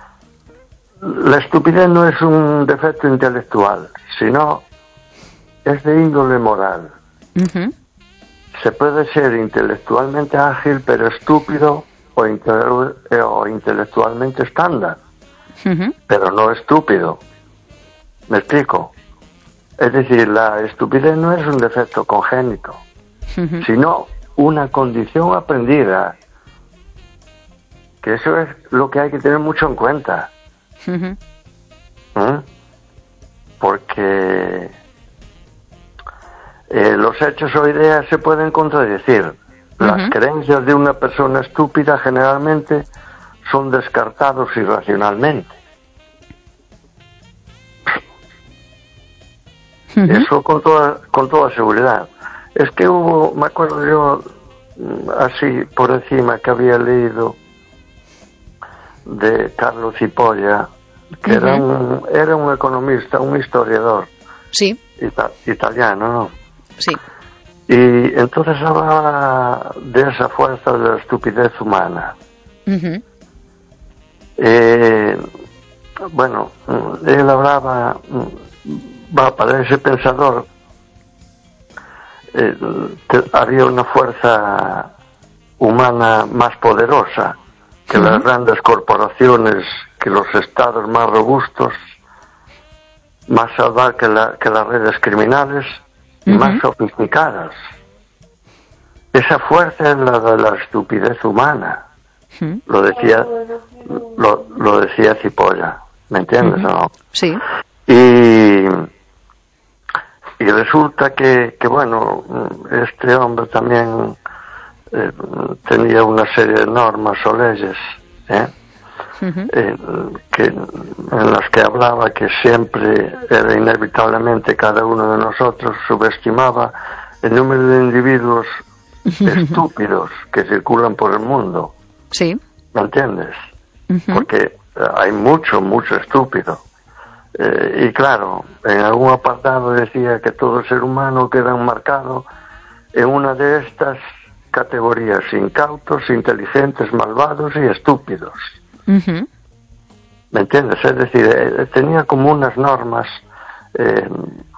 La estupidez no es un defecto intelectual, sino es de índole moral. Uh-huh. Se puede ser intelectualmente ágil, pero estúpido o, inte- o intelectualmente estándar, uh-huh. pero no estúpido. ¿Me explico? Es decir, la estupidez no es un defecto congénito, uh-huh. sino una condición aprendida, que eso es lo que hay que tener mucho en cuenta. Uh-huh. ¿Mm? Porque eh, los hechos o ideas se pueden contradecir. Uh-huh. Las creencias de una persona estúpida generalmente son descartados irracionalmente. Uh-huh. Eso con toda, con toda seguridad. Es que hubo, me acuerdo yo, así por encima, que había leído de Carlo Cipolla, que uh-huh. era un era un economista, un historiador, sí, ita- italiano, ¿no? Sí. Y entonces hablaba de esa fuerza de la estupidez humana. Uh-huh. Eh, bueno, él hablaba, va, para ese pensador eh, te, había una fuerza humana más poderosa que uh-huh. las grandes corporaciones, que los estados más robustos, más salvajes que, la, que las redes criminales y uh-huh. más sofisticadas. Esa fuerza es la de la estupidez humana. Uh-huh. Lo decía lo, lo decía Cipolla, ¿me entiendes uh-huh. o no? Sí. Y, y resulta que, que, bueno, este hombre también eh, tenía una serie de normas o leyes, ¿eh? Uh-huh. eh, que, en las que hablaba que siempre era inevitablemente cada uno de nosotros subestimaba el número de individuos estúpidos que circulan por el mundo. Sí. ¿Me entiendes? Uh-huh. Porque hay mucho, mucho estúpido. Eh, y claro, en algún apartado decía que todo ser humano queda enmarcado en una de estas categorías: incautos, inteligentes, malvados y estúpidos. Uh-huh. ¿Me entiendes? Es decir, eh, tenía como unas normas, eh,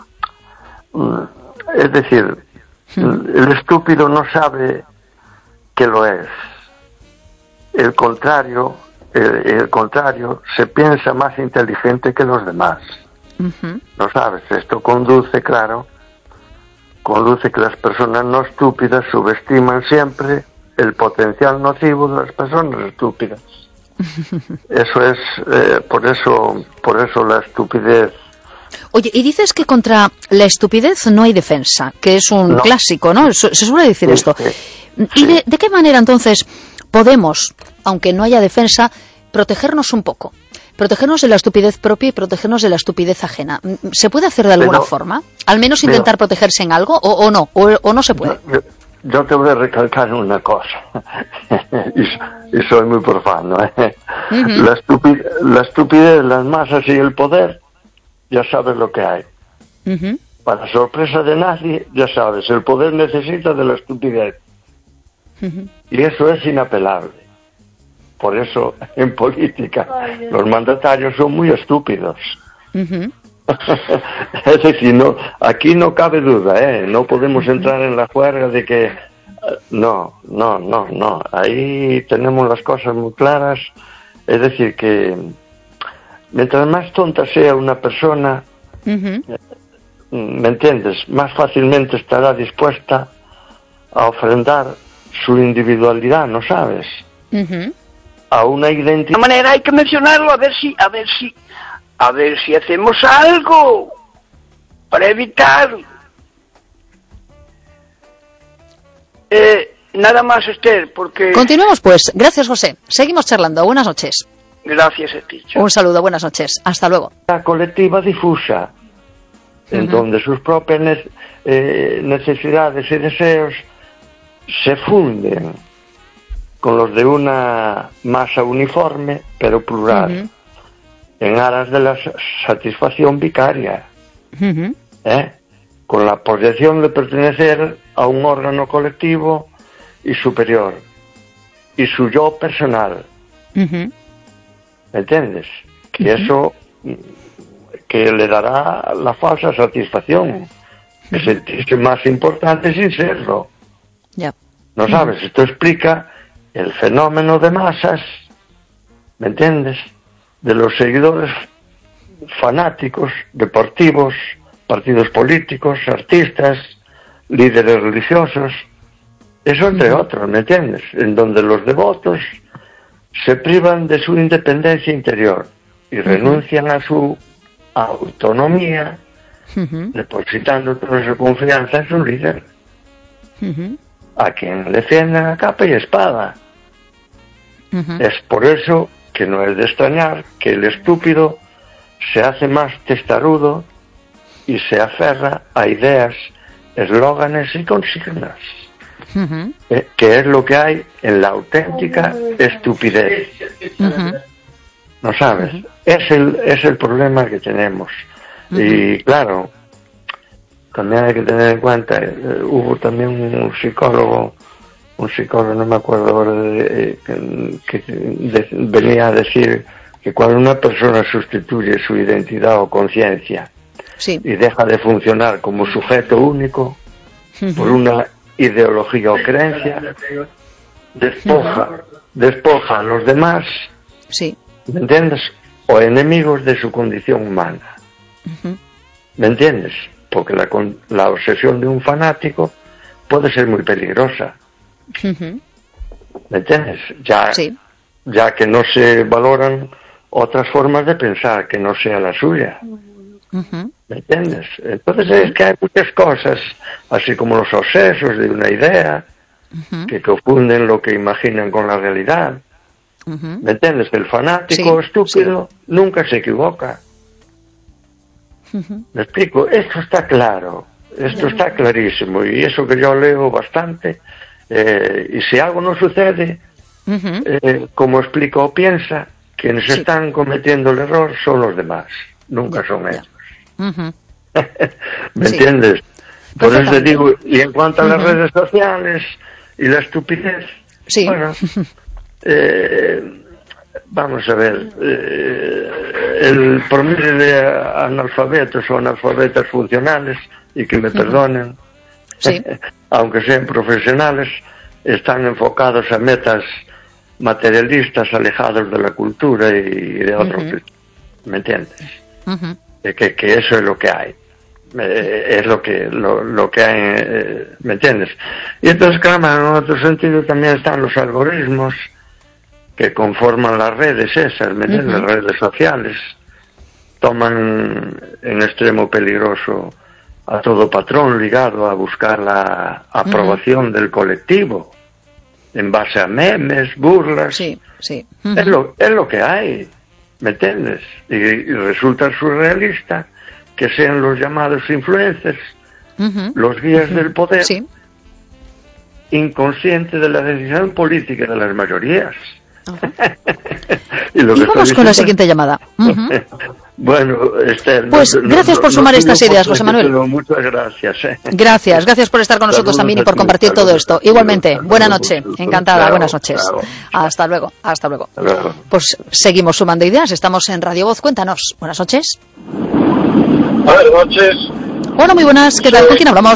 es decir, uh-huh. el estúpido no sabe que lo es. El contrario, el, el contrario, se piensa más inteligente que los demás. Uh-huh. ¿No sabes? Esto conduce, claro, conduce que las personas no estúpidas subestiman siempre el potencial nocivo de las personas estúpidas. Eso es, eh, por eso, por eso la estupidez. Oye, y dices que contra la estupidez no hay defensa, que es un no. clásico, ¿no? Se suele decir sí, esto. Sí, ¿Y sí. De, de qué manera entonces podemos, aunque no haya defensa, protegernos un poco? Protegernos de la estupidez propia y protegernos de la estupidez ajena. ¿Se puede hacer de alguna pero, forma? ¿Al menos intentar pero, protegerse en algo o, o no? O, ¿O no se puede? Yo, yo te voy a recalcar una cosa. y, y soy muy profano. ¿eh? Uh-huh. La, estupidez, la estupidez, las masas y el poder, ya sabes lo que hay. Uh-huh. Para sorpresa de nadie, ya sabes, el poder necesita de la estupidez. Uh-huh. Y eso es inapelable. Por eso, en política, Ay, los mandatarios son muy estúpidos. Uh-huh. Es decir, no, aquí no cabe duda, ¿eh? No podemos uh-huh. entrar en la juerga de que... No, no, no, no. Ahí tenemos las cosas muy claras. Es decir, que mientras más tonta sea una persona, uh-huh. ¿me entiendes? Más fácilmente estará dispuesta a ofrendar su individualidad, ¿no sabes? Uh-huh. A una identidad. De manera hay que mencionarlo, a ver si, a ver si, a ver si hacemos algo para evitarlo. Eh, nada más, Esther, porque... Continuemos pues. Gracias, José. Seguimos charlando. Buenas noches. Gracias, Eticho. Un saludo. Buenas noches. Hasta luego. La colectiva difusa, uh-huh. en donde sus propias ne- eh, necesidades y deseos se funden con los de una masa uniforme, pero plural, uh-huh. en aras de la satisfacción vicaria, uh-huh. ¿eh? Con la proyección de pertenecer a un órgano colectivo y superior, y su yo personal. Uh-huh. ¿Me entiendes? Que uh-huh. eso que le dará la falsa satisfacción, uh-huh. de sentirse más importante sin serlo. Yep. ¿No sabes? Uh-huh. Esto explica el fenómeno de masas, ¿me entiendes? De los seguidores fanáticos, deportivos, partidos políticos, artistas, líderes religiosos, eso entre uh-huh. otros, ¿me entiendes? En donde los devotos se privan de su independencia interior y uh-huh. renuncian a su autonomía, uh-huh. depositando toda su confianza en su líder. Uh-huh. A quien le defienden a capa y espada. Uh-huh. Es por eso que no es de extrañar que el estúpido se hace más testarudo y se aferra a ideas, eslóganes y consignas, uh-huh. eh, que es lo que hay en la auténtica estupidez. Uh-huh. ¿No sabes? Uh-huh. Es el, es el problema que tenemos. Uh-huh. Y claro, también hay que tener en cuenta, eh, hubo también un psicólogo, un psicólogo, no me acuerdo ahora, de, eh, que de, venía a decir que cuando una persona sustituye su identidad o conciencia sí. y deja de funcionar como sujeto único, uh-huh. por una ideología o creencia, despoja, uh-huh. despoja a los demás, sí. ¿me entiendes? O enemigos de su condición humana. Uh-huh. ¿Me entiendes? Porque la, la obsesión de un fanático puede ser muy peligrosa. Uh-huh. ¿Me entiendes? Ya, sí. ya que no se valoran otras formas de pensar que no sea la suya. Uh-huh. ¿Me entiendes? Entonces uh-huh. es que hay muchas cosas, así como los obsesos de una idea, uh-huh. que confunden lo que imaginan con la realidad. Uh-huh. ¿Me entiendes? El fanático sí, estúpido sí. nunca se equivoca. Uh-huh. ¿Me explico? Esto está claro, esto está clarísimo, y eso que yo leo bastante, eh, y si algo no sucede, uh-huh. eh, como explico o piensa, quienes sí. están cometiendo el error son los demás, nunca ya, son ya. ellos. Uh-huh. ¿Me sí. entiendes? Por eso te digo, y en cuanto a las uh-huh. redes sociales y la estupidez, sí. bueno, eh, vamos a ver, eh, el promedio de analfabetos o analfabetas funcionales, y que me uh-huh. perdonen, sí. aunque sean profesionales, están enfocados a metas materialistas, alejados de la cultura y de otros, uh-huh. ¿me entiendes? Uh-huh. Que, que eso es lo que hay, eh, es lo que lo, lo que hay, eh, ¿me entiendes? Y entonces, claro, en otro sentido también están los algoritmos que conforman las redes esas, ¿me entiendes? Uh-huh. Las redes sociales toman en extremo peligroso a todo patrón ligado a buscar la aprobación uh-huh. del colectivo en base a memes, burlas. Sí, sí. Uh-huh. Es lo, es lo que hay, ¿me entiendes? Y, y resulta surrealista que sean los llamados influencers, uh-huh. los guías uh-huh. del poder, sí. inconscientes de la decisión política de las mayorías. Uh-huh. y, lo y vamos con la siguiente llamada. Uh-huh. Bueno, Esther, pues no, gracias no, por sumar no estas ideas, José Manuel. Muchas gracias. ¿eh? Gracias, gracias por estar con nosotros también y por compartir todo esto. Igualmente, buena noche, encantada, buenas noches. Hasta luego, hasta luego. Pues seguimos sumando ideas, estamos en Radio Voz, cuéntanos. Buenas noches. Buenas noches. Hola, muy buenas, ¿qué tal? ¿Con quién hablamos?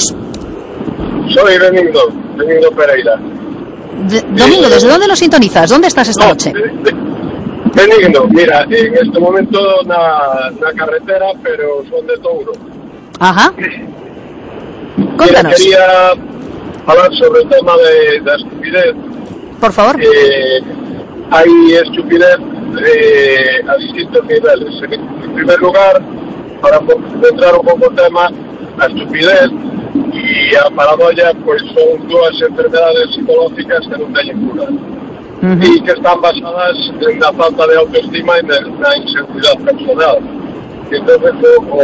Soy Domingo, Domingo Pereira. De, Domingo, ¿desde dónde nos sintonizas? ¿Dónde estás esta no, noche? De, de, Benigno, mira, en este momento na, na carretera, pero son de Touro. Ajá. Contanos. Mira, quería hablar sobre el tema de la estupidez. Por favor. Eh, hay estupidez eh, a distintos niveles. En, en primer lugar, para centrar un poco el tema, la estupidez y a paranoia, pues son dos enfermedades psicológicas que no tienen cura. Uh-huh. Y que están basadas en la falta de autoestima y en la inseguridad personal. Entonces, o,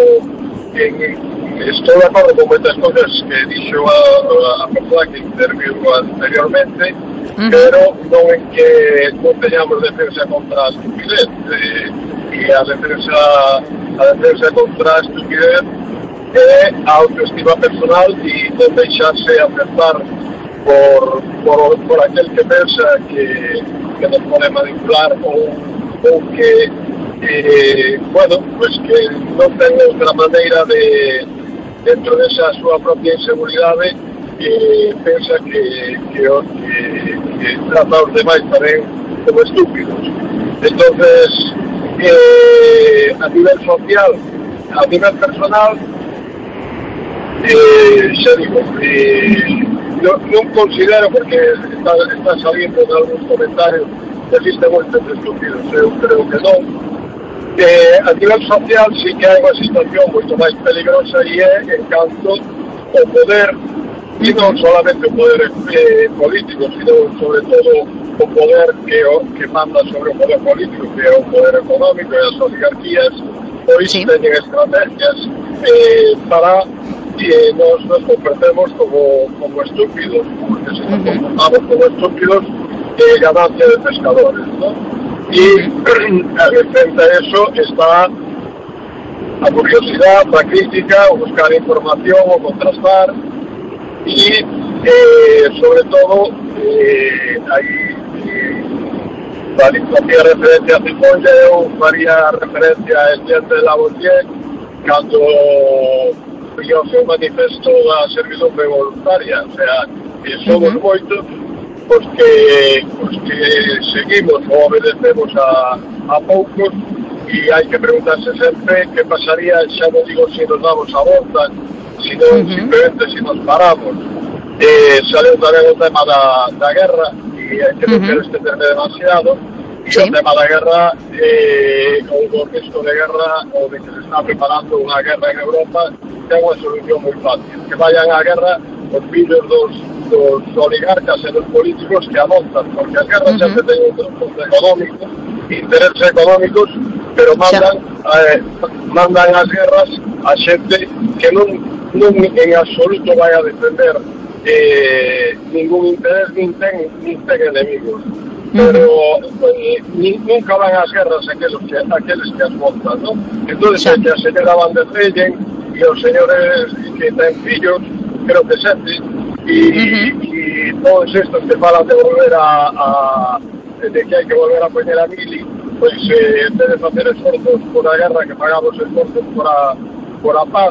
en, estoy de acuerdo con muchas cosas que he dicho a, a la persona que intervino anteriormente, uh-huh. pero no en que no tengamos defensa contra la estupidez. Eh, y a defensa, a defensa contra la estupidez es a autoestima personal y no dejarse aceptar Por, por, por aquel que piensa que, que nos puede manipular o, o que, eh, bueno, pues que no tenga otra manera de, dentro de esa su propia inseguridad, eh, piensa que, que, que, que trata a los demás también como estúpidos. Entonces, eh, a nivel social, a nivel personal, eh, ya digo, eh, Yo no considero, porque está, está saliendo en algunos comentarios que existen muchos estúpidos, yo creo que no. Eh, a nivel social sí que hay una situación mucho más peligrosa y es en canto o poder, y no solamente el poder eh, político, sino sobre todo o poder que, que manda sobre el poder político, que es el poder económico y las oligarquías, hoy sí. tienen estrategias eh, para que nos, nos comportemos como, como estúpidos, porque si nos comportamos como estúpidos, eh, ganancia de pescadores, ¿no? Y frente a eso está la curiosidad, la crítica, o buscar información o contrastar, y eh, sobre todo eh, ahí eh, hacía referencia a Simón, yo haría referencia a Etienne de Lavaudier cuando e o seu manifesto da servidumbre voluntaria, o sea, que somos uh-huh. moitos os que, os que seguimos ou obedecemos a, a poucos, e hai que preguntarse sempre que pasaría, xa non digo se nos damos a volta, sino uh-huh. simplemente se nos paramos. Eh, saleu tamén o tema da, da guerra, e hai que non uh-huh. quero extenderme demasiado, e sí. o tema da guerra, eh, o risco de guerra, ou de que se está preparando unha guerra en Europa, ten unha solución moi fácil, que vayan á guerra os fillos dos, dos oligarcas e dos políticos que amontan, porque as guerras uh-huh. xa se ten intereses económicos, intereses económicos, pero mandan, eh, mandan as guerras a xente que non, non en absoluto vai a defender eh, ningún interés, nin ten, nin ten enemigos. Pero eh, ni, nunca van as guerras aqueles que, aqueles que as montan, ¿no? Entonces, sí. que a señora Van der Leyen e os señores que ten fillos, creo que sete, e, uh-huh. e todos estos que falan de volver a, a de que hai que volver a poñer a mili, pois eh, en vez de facer esforzos por a guerra, que pagamos esforzos por a, por a paz,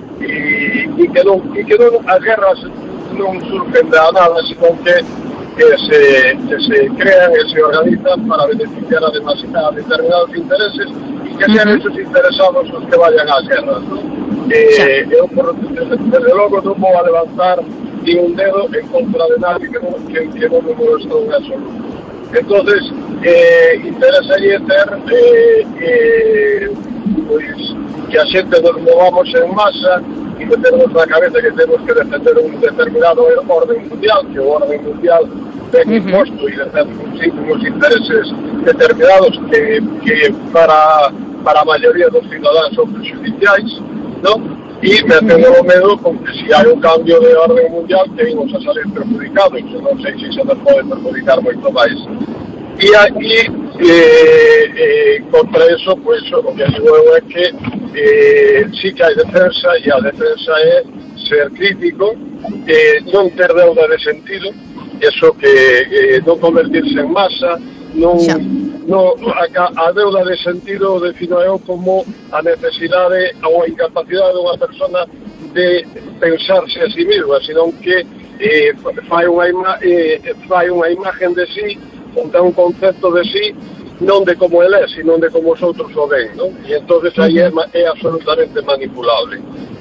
e, e, que non, e que non, as guerras non surgen de nada, sino que, que, se, que se crean e se organizan para beneficiar a, a determinados intereses, e que sean uh-huh. esos interesados os que vayan ás guerras, ¿no? Eh, eu, por, desde, desde logo, non vou a levantar ni un dedo en contra de nadie que non, que, que non me molesta un absoluto. Entonces, eh, interesa aí ter eh, eh, pois, que a xente nos movamos en masa e que temos na cabeza que temos que defender un determinado orden mundial, que o orden mundial ten uh-huh. imposto e defende uns intereses determinados que, que para, para a maioría dos cidadáns son prejudiciais, ¿no? E me tengo o medo con que se hai un cambio de orden mundial que vimos a salir perjudicados, non sei se se nos pode perjudicar moito máis. E aquí, eh, eh, contra eso, pues, o que digo eu é que eh, sí que hai defensa, e a defensa é ser crítico, eh, non ter deuda de sentido, eso que eh, non convertirse en masa, non... No, a, a deuda de sentido defino eu como a necesidade ou a incapacidade dunha persona de pensarse a si mesma, senón que eh, fai, unha ima, eh, fai unha imagen de si, monta un concepto de si, non de como ele é, sino de como os outros o ven, non? E entonces aí é, é absolutamente manipulable.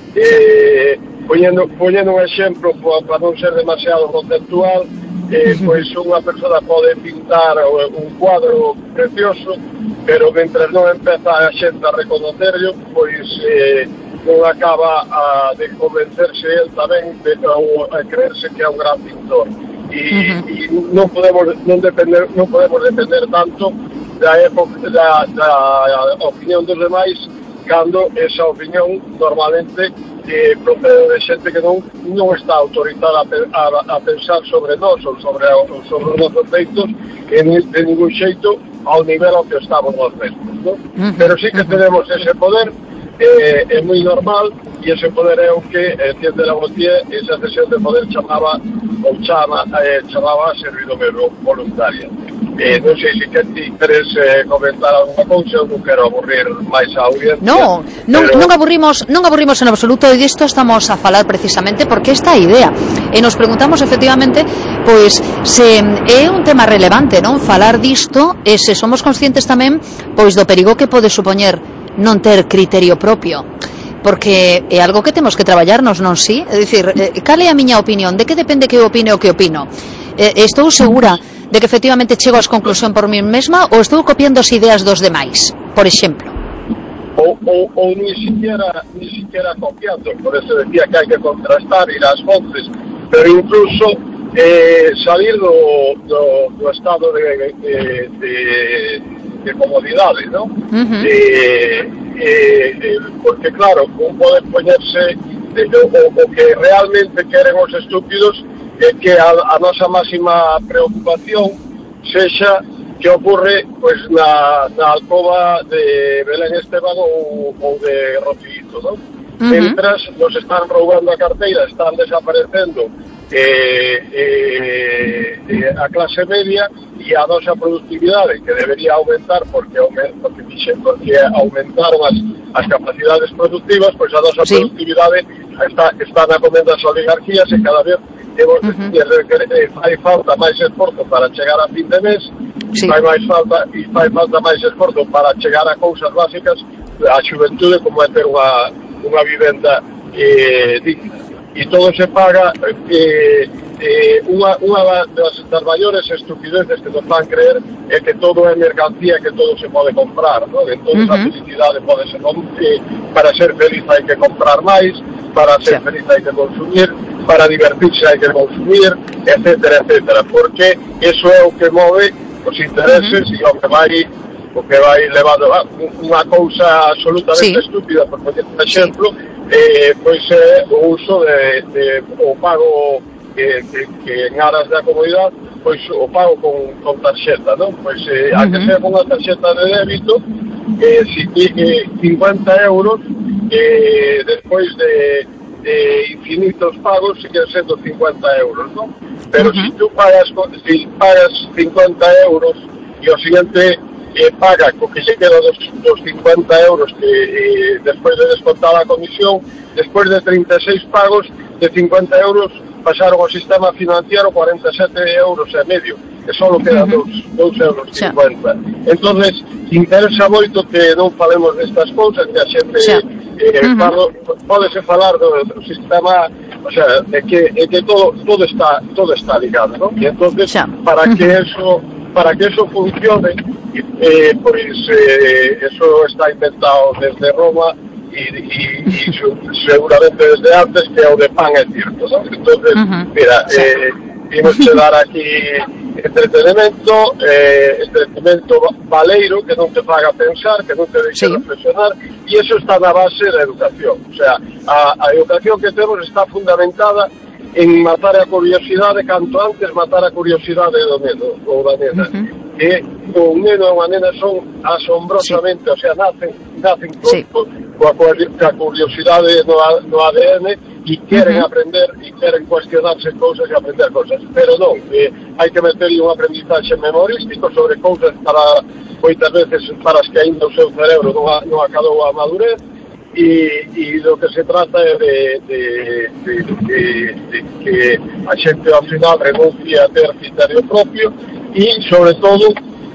Eh, poñendo, poñendo un exemplo para non ser demasiado conceptual, Eh, pois unha persona pode pintar un cuadro precioso, pero mentre non empeza a xente a reconocerlo, pois eh, non acaba a de convencerse el tamén de, ou a creerse que é un gran pintor. E, uh-huh. e non podemos non depender non podemos depender tanto da época da, da opinión dos demais, cando esa opinión normalmente eh, procede de xente que non, non está autorizada a, a, a pensar sobre nós ou sobre, sobre os nosos feitos en, de ningún xeito ao nivel ao que estamos nós mesmos, ¿no? Uh-huh. Pero sí que uh-huh. tenemos ese poder, eh, é moi normal, e ese poder é o que eh, Cien de la Gautier, esa cesión de poder chamaba ou chama, eh, chamaba servidumbre voluntaria. Eh, non sei se que ti queres eh, comentar alguna cousa, non quero aburrir máis a audiencia. No, non, pero... non aburrimos, non aburrimos en absoluto, e disto estamos a falar precisamente porque esta idea. E nos preguntamos efectivamente, pois se é un tema relevante, non? Falar disto, e se somos conscientes tamén pois do perigo que pode supoñer non ter criterio propio. Porque é algo que temos que traballarnos, non si? É dicir, cal é a miña opinión? De que depende que eu opine o que opino? Eh, estou segura de que efectivamente chego ás conclusión por mí mesma, ou estou copiando as ideas dos demais, por exemplo? Ou, ou, ou ni siquiera ni siquiera copiando, por eso decía que hai que contrastar, ir ás fontes, pero incluso eh, salir do, do, do estado de, de, de, de comodidade, ¿no? Uh-huh. eh, eh, porque claro, un pode poñerse de, o, o que realmente queren os estúpidos, é que a, a nosa máxima preocupación sexa que ocorre pois, na, na alcoba de Belén Esteban ou, ou de Rocito, non? Uh-huh. Mentras nos están roubando a carteira, están desaparecendo eh, eh, eh, a clase media e a nosa productividade, que debería aumentar porque, porque, porque aumentaron as, as capacidades productivas, pois a nosa sí. productividade está, están a comer das oligarquías e cada vez temos uh-huh. que fai falta máis esforzo para chegar a fin de mes, sí. fai máis falta e fai falta máis esforzo para chegar a cousas básicas a xuventude, como é ter unha, unha vivenda eh, digna. E todo se paga eh, eh, unha, unha das, das maiores estupideces que nos van creer é que todo é mercancía, que todo se pode comprar, ¿no? Entón uh-huh. a felicidade pode ser eh, para ser feliz hai que comprar máis, para ser sí. feliz hai que consumir, para divertirse hai que consumir, etcétera, etcétera, porque eso é o que move os intereses uh-huh. e o que vai o que vai levando a unha cousa absolutamente sí. estúpida, por exemplo, sí. eh, pois é o uso de, de o pago que, que, que en aras da comunidade, pois o pago con, con tarxeta, non? Pois eh, uh-huh. a que ser unha tarxeta de débito, eh, si eh, cincuenta euros, eh, despois de, de infinitos pagos, siguen sendo cincuenta euros, non? Pero uh-huh. si tú pagas, si pagas cincuenta euros e o siguiente eh, paga co que se queda dos, dos cincuenta euros que eh, despois de descontar a comisión, despois de trinta e seis pagos de cincuenta euros pasaron ao sistema financiero cuarenta e sete euros e medio, que só quedan uh-huh. dos euros cincuenta. Sí. Entonces, interesa moito que non falemos destas cousas, que a xente sí. eh, uh-huh. falo, pódese falar do, do sistema, o sea, de que, de que todo todo está todo está ligado, ¿no? E entonces, sí. para uh-huh. que eso para que eso funcione, eh, pois eh, eso está inventado desde Roma e, e, e seguramente desde antes, que é o de pan é cierto, ¿no? Entonces, uh-huh. mira, eh, temos que dar aquí entretenimento, eh, entretenimento valeiro, que non te faga pensar, que non te deixe sí. reflexionar, e eso está na base da educación. O sea, a, a educación que temos está fundamentada en matar a curiosidade, canto antes matar a curiosidade do neno ou da nena. Uh-huh. Que un neno e unha nena son asombrosamente, sí. o sea, nacen, nacen sí. coa, coa curiosidade no, no A D N e queren uh-huh. aprender e queren cuestionarse cousas e aprender cousas, pero non, eh, hai que meterle un aprendizaxe memorístico sobre cousas para, moitas veces, para as que ainda o seu cerebro non, a, non acabou a madurez. E, e do que se trata é de, de, de, de, de que a xente ao final renuncie a ter criterio propio e, sobre todo,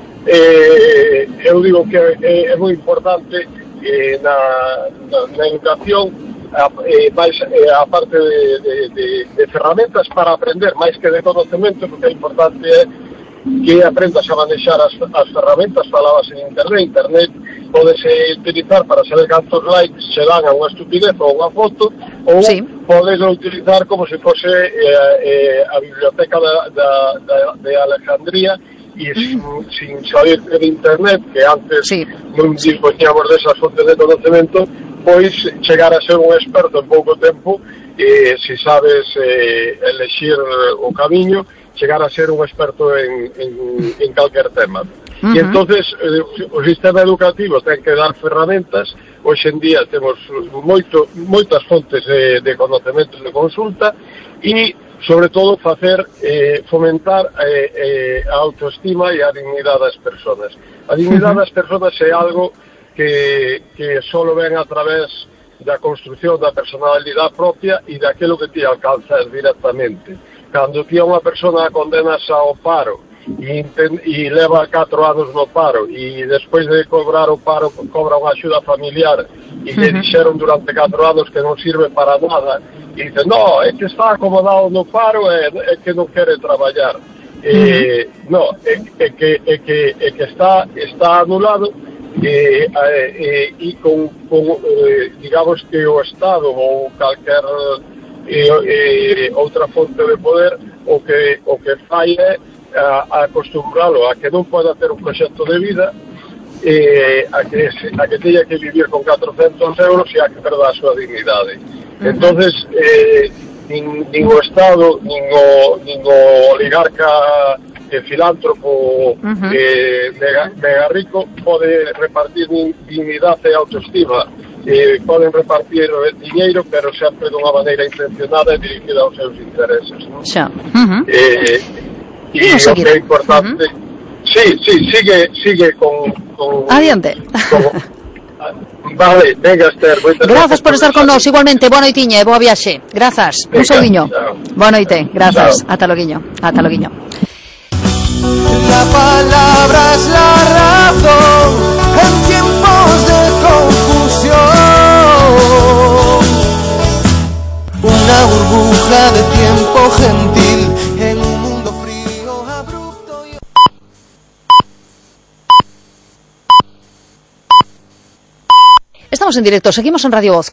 eh, eu digo que é, é moi importante eh, na, na, na educación a, eh, máis, eh, a parte de, de, de, de ferramentas para aprender, máis que de conocemento, porque é importante é que aprendas a manexar as, as ferramentas. Falabas en internet, internet podese utilizar para saber cantos likes se dan a unha estupidez ou unha foto, ou sí. podes utilizar como se fose eh, eh, a biblioteca da, da, da, de Alejandría e sin, sin saber de internet, que antes sí. non dispoñíamos desas fontes de conocemento, pois chegar a ser un experto en pouco tempo, e se sabes eh, elegir o camiño, chegar a ser un experto en, en, en calquer tema. Uh-huh. E entonces eh, o sistema educativo ten que dar ferramentas. Hoxe en día temos moito, moitas fontes de, de conocemento de consulta e, sobre todo, facer eh, fomentar eh, eh, a autoestima e a dignidade das persoas. A dignidade uh-huh. das persoas é algo que, que solo ven a través da construción da personalidade propia e daquilo que ti alcanzas directamente. Cando ti a unha persona condenas ao paro e, e leva catro anos no paro e despois de cobrar o paro cobra unha axuda familiar e uh-huh. le dixeron durante catro anos que non sirve para nada e dice, no, é que está acomodado no paro e é que non quere traballar. Uh-huh. Eh, no, é, é, que, é, que, é que está, está anulado e, e, e con, con eh, digamos que o Estado ou calquer E, e outra fonte de poder o que o que fai é a, a acostumbralo a que non poda ter un proxecto de vida, e a que a que teña que vivir con catrocentos euros e a que perda a súa dignidade. Uh-huh. Entonces eh, nin, nin o Estado, nin o, nin o oligarca eh, filántropo uh-huh. eh, mega, mega rico pode repartir dignidade e autoestima. Eh, poden repartir o dinheiro, pero sempre dunha maneira intencionada e dirigida aos seus intereses, non? Xa. Uh-huh. Eh, e o que é importante... Uh-huh. Sí, sí, sigue, sigue con... con Adiante. Con, Vale, venga, Esther. Gracias por estar con nos, igualmente. Boa noitiña e boa viaxe. Grazas. Un saudiño. Boa noite. Grazas. Ata loguiño. Ata loguiño. La palabra es la razón en tiempos de confusión. Una burbuja de tiempo gentil en un mundo frío, abrupto y... Estamos en directo, seguimos en Radio Voz.